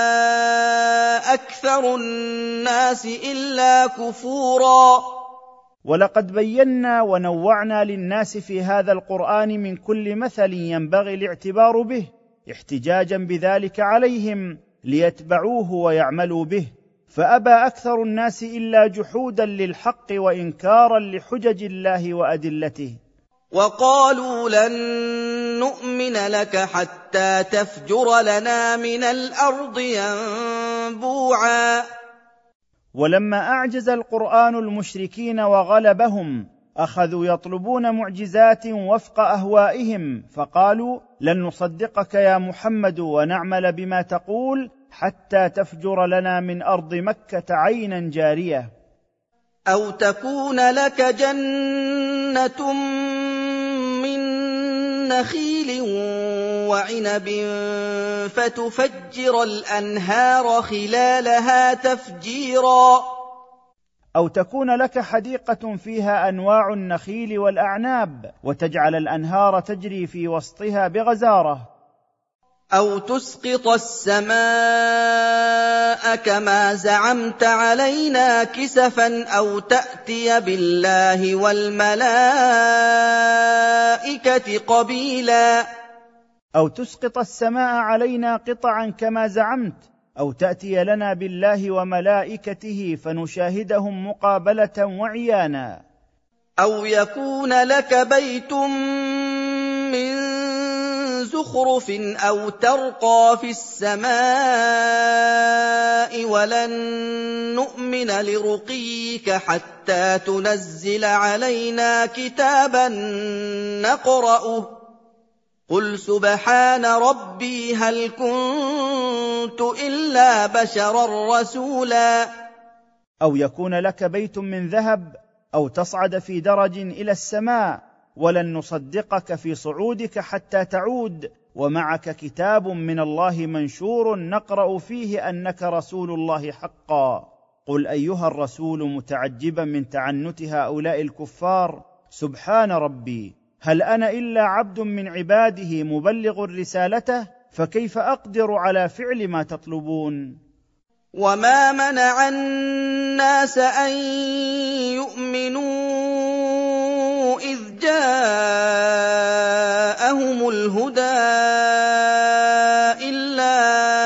أكثر الناس إلا كفورا. ولقد بينا ونوعنا للناس في هذا القرآن من كل مثل ينبغي الاعتبار به احتجاجا بذلك عليهم ليتبعوه ويعملوا به، فأبى أكثر الناس إلا جحودا للحق وإنكارا لحجج الله وأدلته. وقالوا لن نؤمن لك حتى تفجر لنا من الأرض ينبوعا. ولما أعجز القرآن المشركين وغلبهم أخذوا يطلبون معجزات وفق أهوائهم، فقالوا لن نصدقك يا محمد ونعمل بما تقول حتى تفجر لنا من أرض مكة عينا جارية. أو تكون لك جنة من نخيل وعنب فتفجر الأنهار خلالها تفجيرا. أو تكون لك حديقة فيها أنواع النخيل والأعناب وتجعل الأنهار تجري في وسطها بغزارة. أو تسقط السماء كما زعمت علينا كسفا أو تأتي بالله والملائكة قبيلا. أو تسقط السماء علينا قطعا كما زعمت، أو تأتي لنا بالله وملائكته فنشاهدهم مقابلة وعيانا. أو يكون لك بيت من زخرف أو ترقى في السماء ولن نؤمن لرقيك حتى تنزل علينا كتابا نقرأه قل سبحان ربي هل كنت إلا بشرا رسولا. أو يكون لك بيت من ذهب أو تصعد في درج إلى السماء ولن نصدقك في صعودك حتى تعود ومعك كتاب من الله منشور نقرأ فيه أنك رسول الله حقا. قل أيها الرسول متعجبا من تعنت هؤلاء الكفار سبحان ربي هل أنا إلا عبد من عباده مبلغ رسالته فكيف أقدر على فعل ما تطلبون. وما منع الناس أن يؤمنوا إذ جاءهم الهدى إلا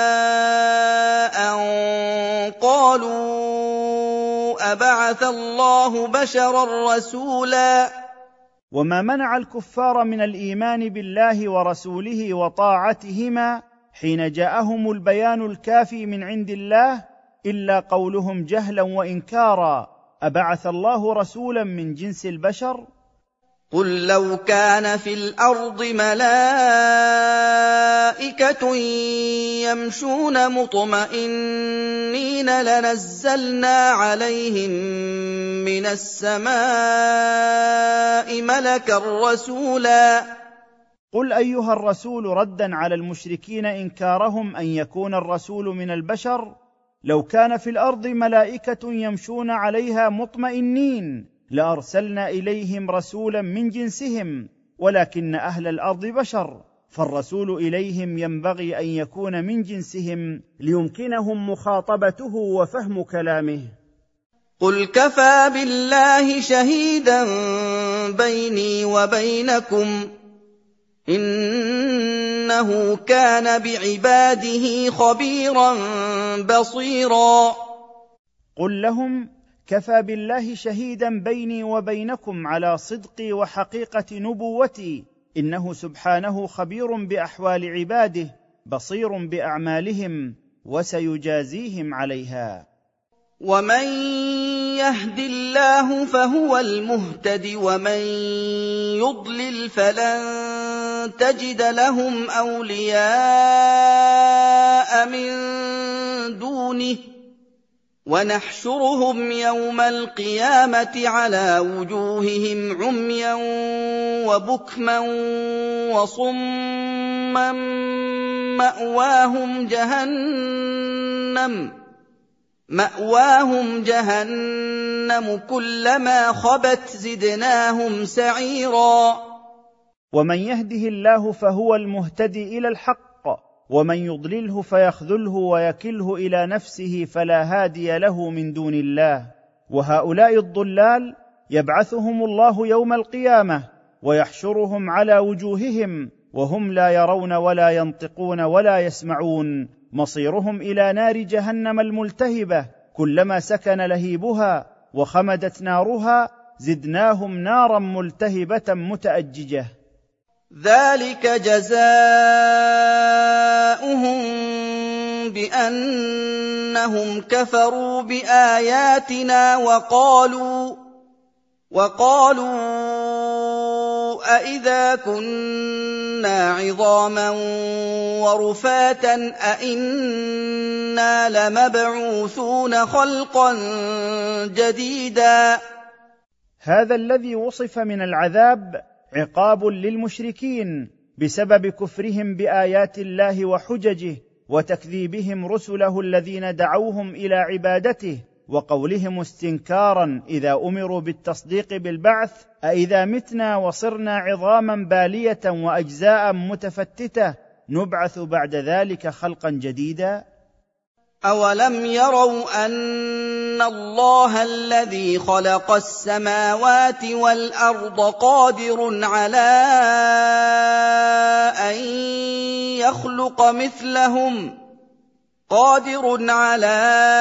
أن قالوا أبعث الله بشرا رسولا. وما منع الكفار من الإيمان بالله ورسوله وطاعتهما حين جاءهم البيان الكافي من عند الله إلا قولهم جهلا وإنكارا أبعث الله رسولا من جنس البشر. قل لو كان في الأرض ملائكة يمشون مطمئنين لنزلنا عليهم من السماء ملكا رسولا. قل أيها الرسول ردا على المشركين إنكارهم أن يكون الرسول من البشر لو كان في الأرض ملائكة يمشون عليها مطمئنين لارسلنا اليهم رسولا من جنسهم، ولكن اهل الارض بشر، فالرسول اليهم ينبغي ان يكون من جنسهم ليمكنهم مخاطبته وفهم كلامه. قل كفى بالله شهيدا بيني وبينكم إنه كان بعباده خبيرا بصيرا. قل لهم كفى بالله شهيدا بيني وبينكم على صدقي وحقيقة نبوتي، إنه سبحانه خبير بأحوال عباده بصير بأعمالهم وسيجازيهم عليها. ومن يهد الله فهو المهتد ومن يضلل فلن تجد لهم أولياء من دونه ونحشرهم يوم القيامة على وجوههم عميا وبكما وصما مأواهم جهنم مأواهم جهنم كلما خبت زدناهم سعيرا. ومن يهده الله فهو المهتدي إلى الحق، ومن يضلله فيخذله ويكله إلى نفسه فلا هادي له من دون الله. وهؤلاء الضلال يبعثهم الله يوم القيامة ويحشرهم على وجوههم وهم لا يرون ولا ينطقون ولا يسمعون، مصيرهم إلى نار جهنم الملتهبة، كلما سكن لهيبها وخمدت نارها زدناهم نارا ملتهبة متأججة. ذلك جزاؤهم بأنهم كفروا بآياتنا وقالوا وقالوا أإذا كنا عظاما ورفاتا أإنا لمبعوثون خلقا جديدا. هذا الذي وصف من العذاب عقاب للمشركين بسبب كفرهم بآيات الله وحججه وتكذيبهم رسله الذين دعوهم إلى عبادته، وقولهم استنكارا إذا أمروا بالتصديق بالبعث: أإذا متنا وصرنا عظاما بالية وأجزاء متفتتة نبعث بعد ذلك خلقا جديدا. أولم يروا أن الله الذي خلق السماوات والأرض قادر على أن يخلق مثلهم قادر على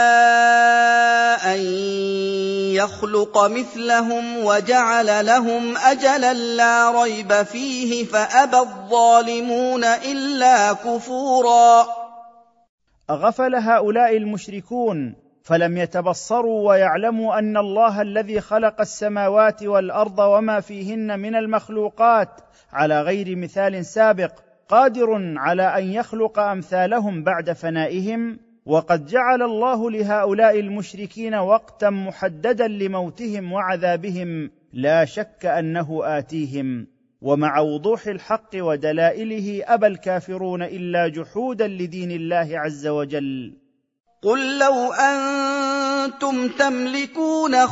أن يخلق مثلهم وجعل لهم أجلا لا ريب فيه فأبى الظالمون إلا كفورا. أغفل هؤلاء المشركون فلم يتبصروا ويعلموا أن الله الذي خلق السماوات والأرض وما فيهن من المخلوقات على غير مثال سابق قادر على أن يخلق أمثالهم بعد فنائهم، وقد جعل الله لهؤلاء المشركين وقتا محددا لموتهم وعذابهم لا شك أنه آتيهم. ومع وضوح الحق ودلائله أبى الكافرون إلا جحودا لدين الله عز وجل. قل لو أنتم تملكون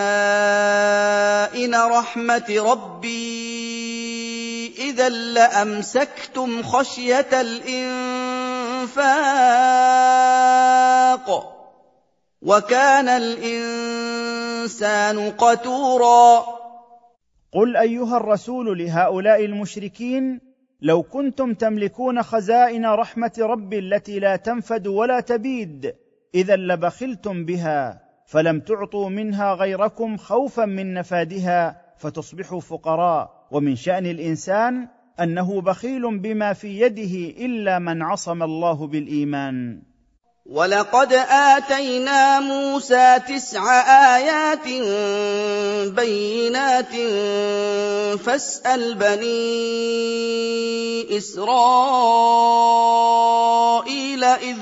خزائن رحمة ربي إذا لأمسكتم خشية الإنفاق وكان الإنسان قتورا. قل أيها الرسول لهؤلاء المشركين: لو كنتم تملكون خزائن رحمة ربي التي لا تنفد ولا تبيد إذا لبخلتم بها، فلم تعطوا منها غيركم خوفا من نفادها فتصبحوا فقراء. ومن شأن الإنسان أنه بخيل بما في يده إلا من عصم الله بالإيمان. ولقد آتينا موسى تسع آيات بينات فاسأل بني إسرائيل إذ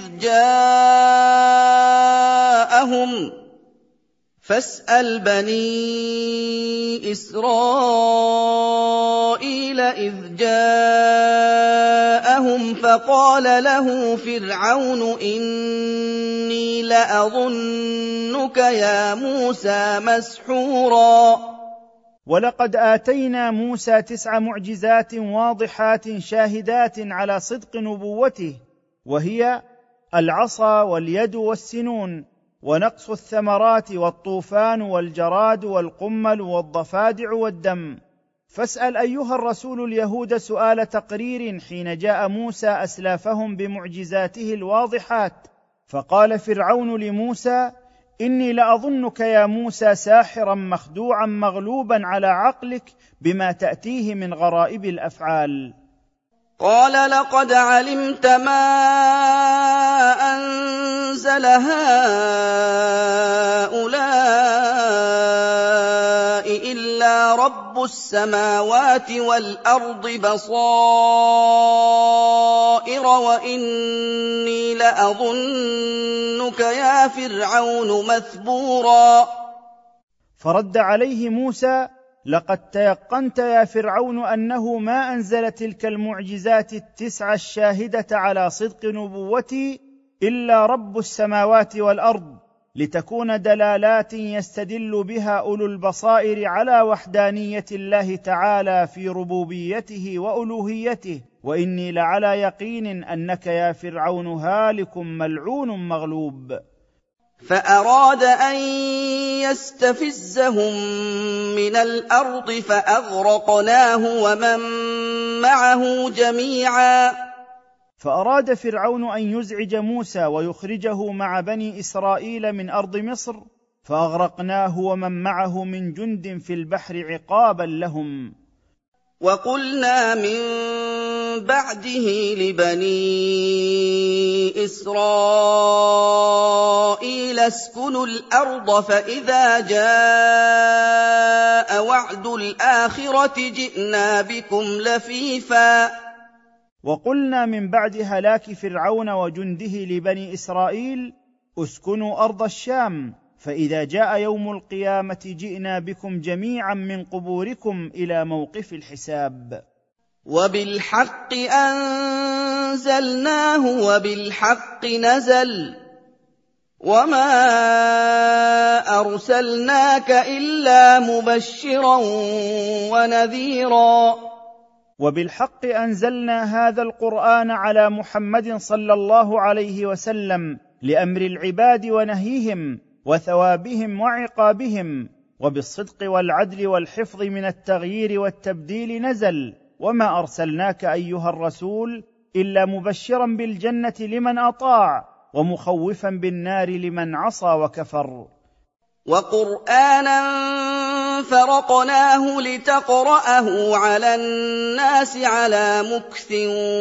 جاءهم فاسأل بني إسرائيل إذ جاءهم فقال فقال له فرعون إني لأظنك يا موسى مسحورا. ولقد آتينا موسى تسع معجزات واضحات شاهدات على صدق نبوته، وهي العصا واليد والسنون، ونقص الثمرات والطوفان والجراد والقمل والضفادع والدم. فاسأل أيها الرسول اليهود سؤال تقرير حين جاء موسى أسلافهم بمعجزاته الواضحات، فقال فرعون لموسى إني لأظنك يا موسى ساحرا مخدوعا مغلوبا على عقلك بما تأتيه من غرائب الأفعال. قال لقد علمت ما أنزل هؤلاء إلا رب السماوات والأرض بصائر وإني لأظنك يا فرعون مثبورا. فرد عليه موسى لقد تيقنت يا فرعون أنه ما أنزل تلك المعجزات التسع الشاهدة على صدق نبوتي إلا رب السماوات والأرض، لتكون دلالات يستدل بها أولو البصائر على وحدانية الله تعالى في ربوبيته وألوهيته، وإني لعلى يقين أنك يا فرعون هالك ملعون مغلوب. فأراد أن يستفزهم من الأرض فأغرقناه ومن معه جميعا. فأراد فرعون أن يزعج موسى ويخرجه مع بني إسرائيل من أرض مصر، فأغرقناه ومن معه من جند في البحر عقابا لهم. وقلنا من بعده لبني إسرائيل اسكنوا الأرض فإذا جاء وعد الآخرة جئنا بكم لفيفا. وقلنا من بعد هلاك فرعون وجنده لبني إسرائيل اسكنوا أرض الشام، فإذا جاء يوم القيامة جئنا بكم جميعا من قبوركم إلى موقف الحساب. وبالحق أنزلناه وبالحق نزل وما أرسلناك إلا مبشرا ونذيرا. وبالحق أنزلنا هذا القرآن على محمد صلى الله عليه وسلم لأمر العباد ونهيهم وثوابهم وعقابهم، وبالصدق والعدل والحفظ من التغيير والتبديل نزل. وما أرسلناك أيها الرسول إلا مبشرا بالجنة لمن أطاع ومخوفا بالنار لمن عصى وكفر. وقرآنا فرقناه لتقرأه على الناس على مكث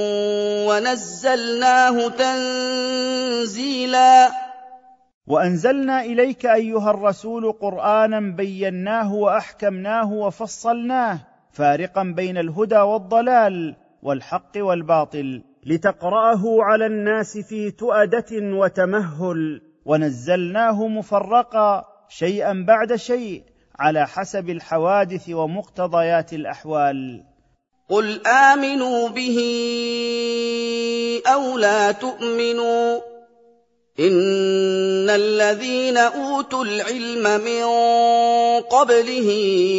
ونزلناه تنزيلا. وأنزلنا إليك أيها الرسول قرآنا بيناه وأحكمناه وفصلناه فارقا بين الهدى والضلال والحق والباطل، لتقرأه على الناس في تؤدة وتمهل، ونزلناه مفرقا شيئا بعد شيء على حسب الحوادث ومقتضيات الأحوال. قل آمنوا به أو لا تؤمنوا إن الذين أوتوا العلم من قبله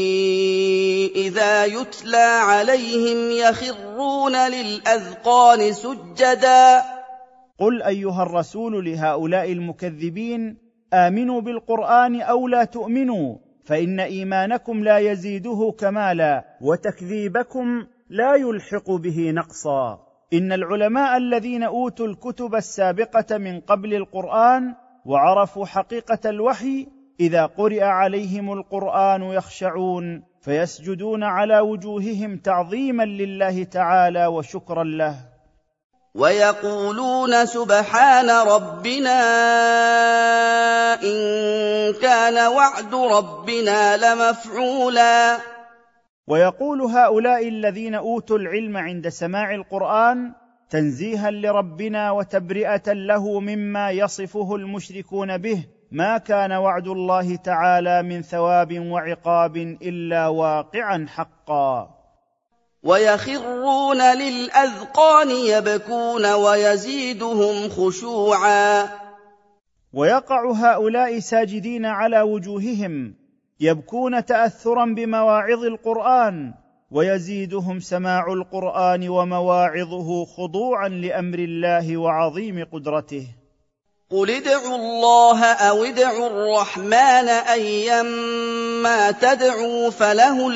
إذا يتلى عليهم يخرون للأذقان سجدا. قل أيها الرسول لهؤلاء المكذبين آمنوا بالقرآن أو لا تؤمنوا، فإن إيمانكم لا يزيده كمالا وتكذيبكم لا يلحق به نقصا. إن العلماء الذين أوتوا الكتب السابقة من قبل القرآن وعرفوا حقيقة الوحي إذا قرئ عليهم القرآن يخشعون فيسجدون على وجوههم تعظيما لله تعالى وشكرا له، ويقولون سبحان ربنا إن كان وعد ربنا لمفعولا. ويقول هؤلاء الذين أوتوا العلم عند سماع القرآن تنزيها لربنا وتبرئة له مما يصفه المشركون به: ما كان وعد الله تعالى من ثواب وعقاب إلا واقعا حقا. ويخرون للأذقان يبكون ويزيدهم خشوعا. ويقع هؤلاء ساجدين على وجوههم يبكون تأثرا بمواعظ القرآن، ويزيدهم سماع القرآن ومواعظه خضوعا لأمر الله وعظيم قدرته. قل ادعوا الله أو ادعوا الرحمن أيما تدعوا فله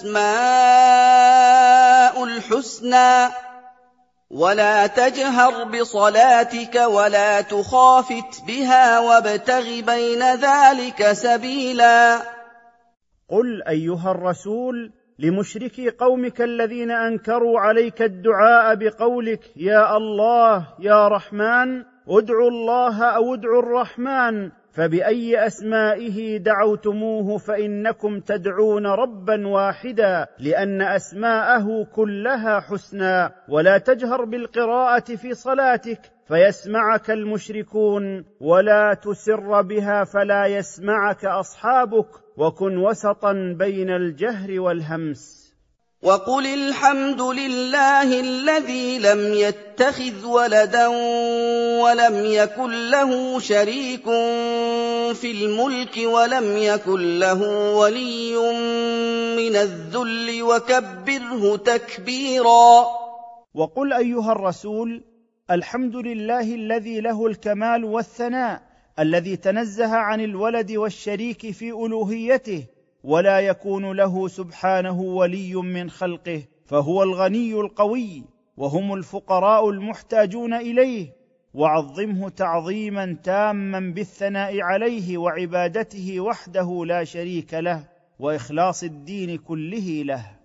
الأسماء الحسنى ولا تجهر بصلاتك ولا تخافت بها وابتغ بين ذلك سبيلا. قل أيها الرسول لمشركي قومك الذين أنكروا عليك الدعاء بقولك يا الله يا رحمن، ادعوا الله أو ادعوا الرحمن، فبأي أسمائه دعوتموه فإنكم تدعون ربا واحدا، لأن أسماءه كلها حسنى. ولا تجهر بالقراءة في صلاتك فيسمعك المشركون، ولا تسر بها فلا يسمعك أصحابك، وكن وسطا بين الجهر والهمس. وقل الحمد لله الذي لم يتخذ ولدا ولم يكن له شريك في الملك ولم يكن له ولي من الذل وكبره تكبيرا. وقل أيها الرسول الحمد لله الذي له الكمال والثناء، الذي تنزه عن الولد والشريك في ألوهيته، ولا يكون له سبحانه ولي من خلقه، فهو الغني القوي وهم الفقراء المحتاجون إليه. وعظمه تعظيما تاما بالثناء عليه وعبادته وحده لا شريك له، وإخلاص الدين كله له.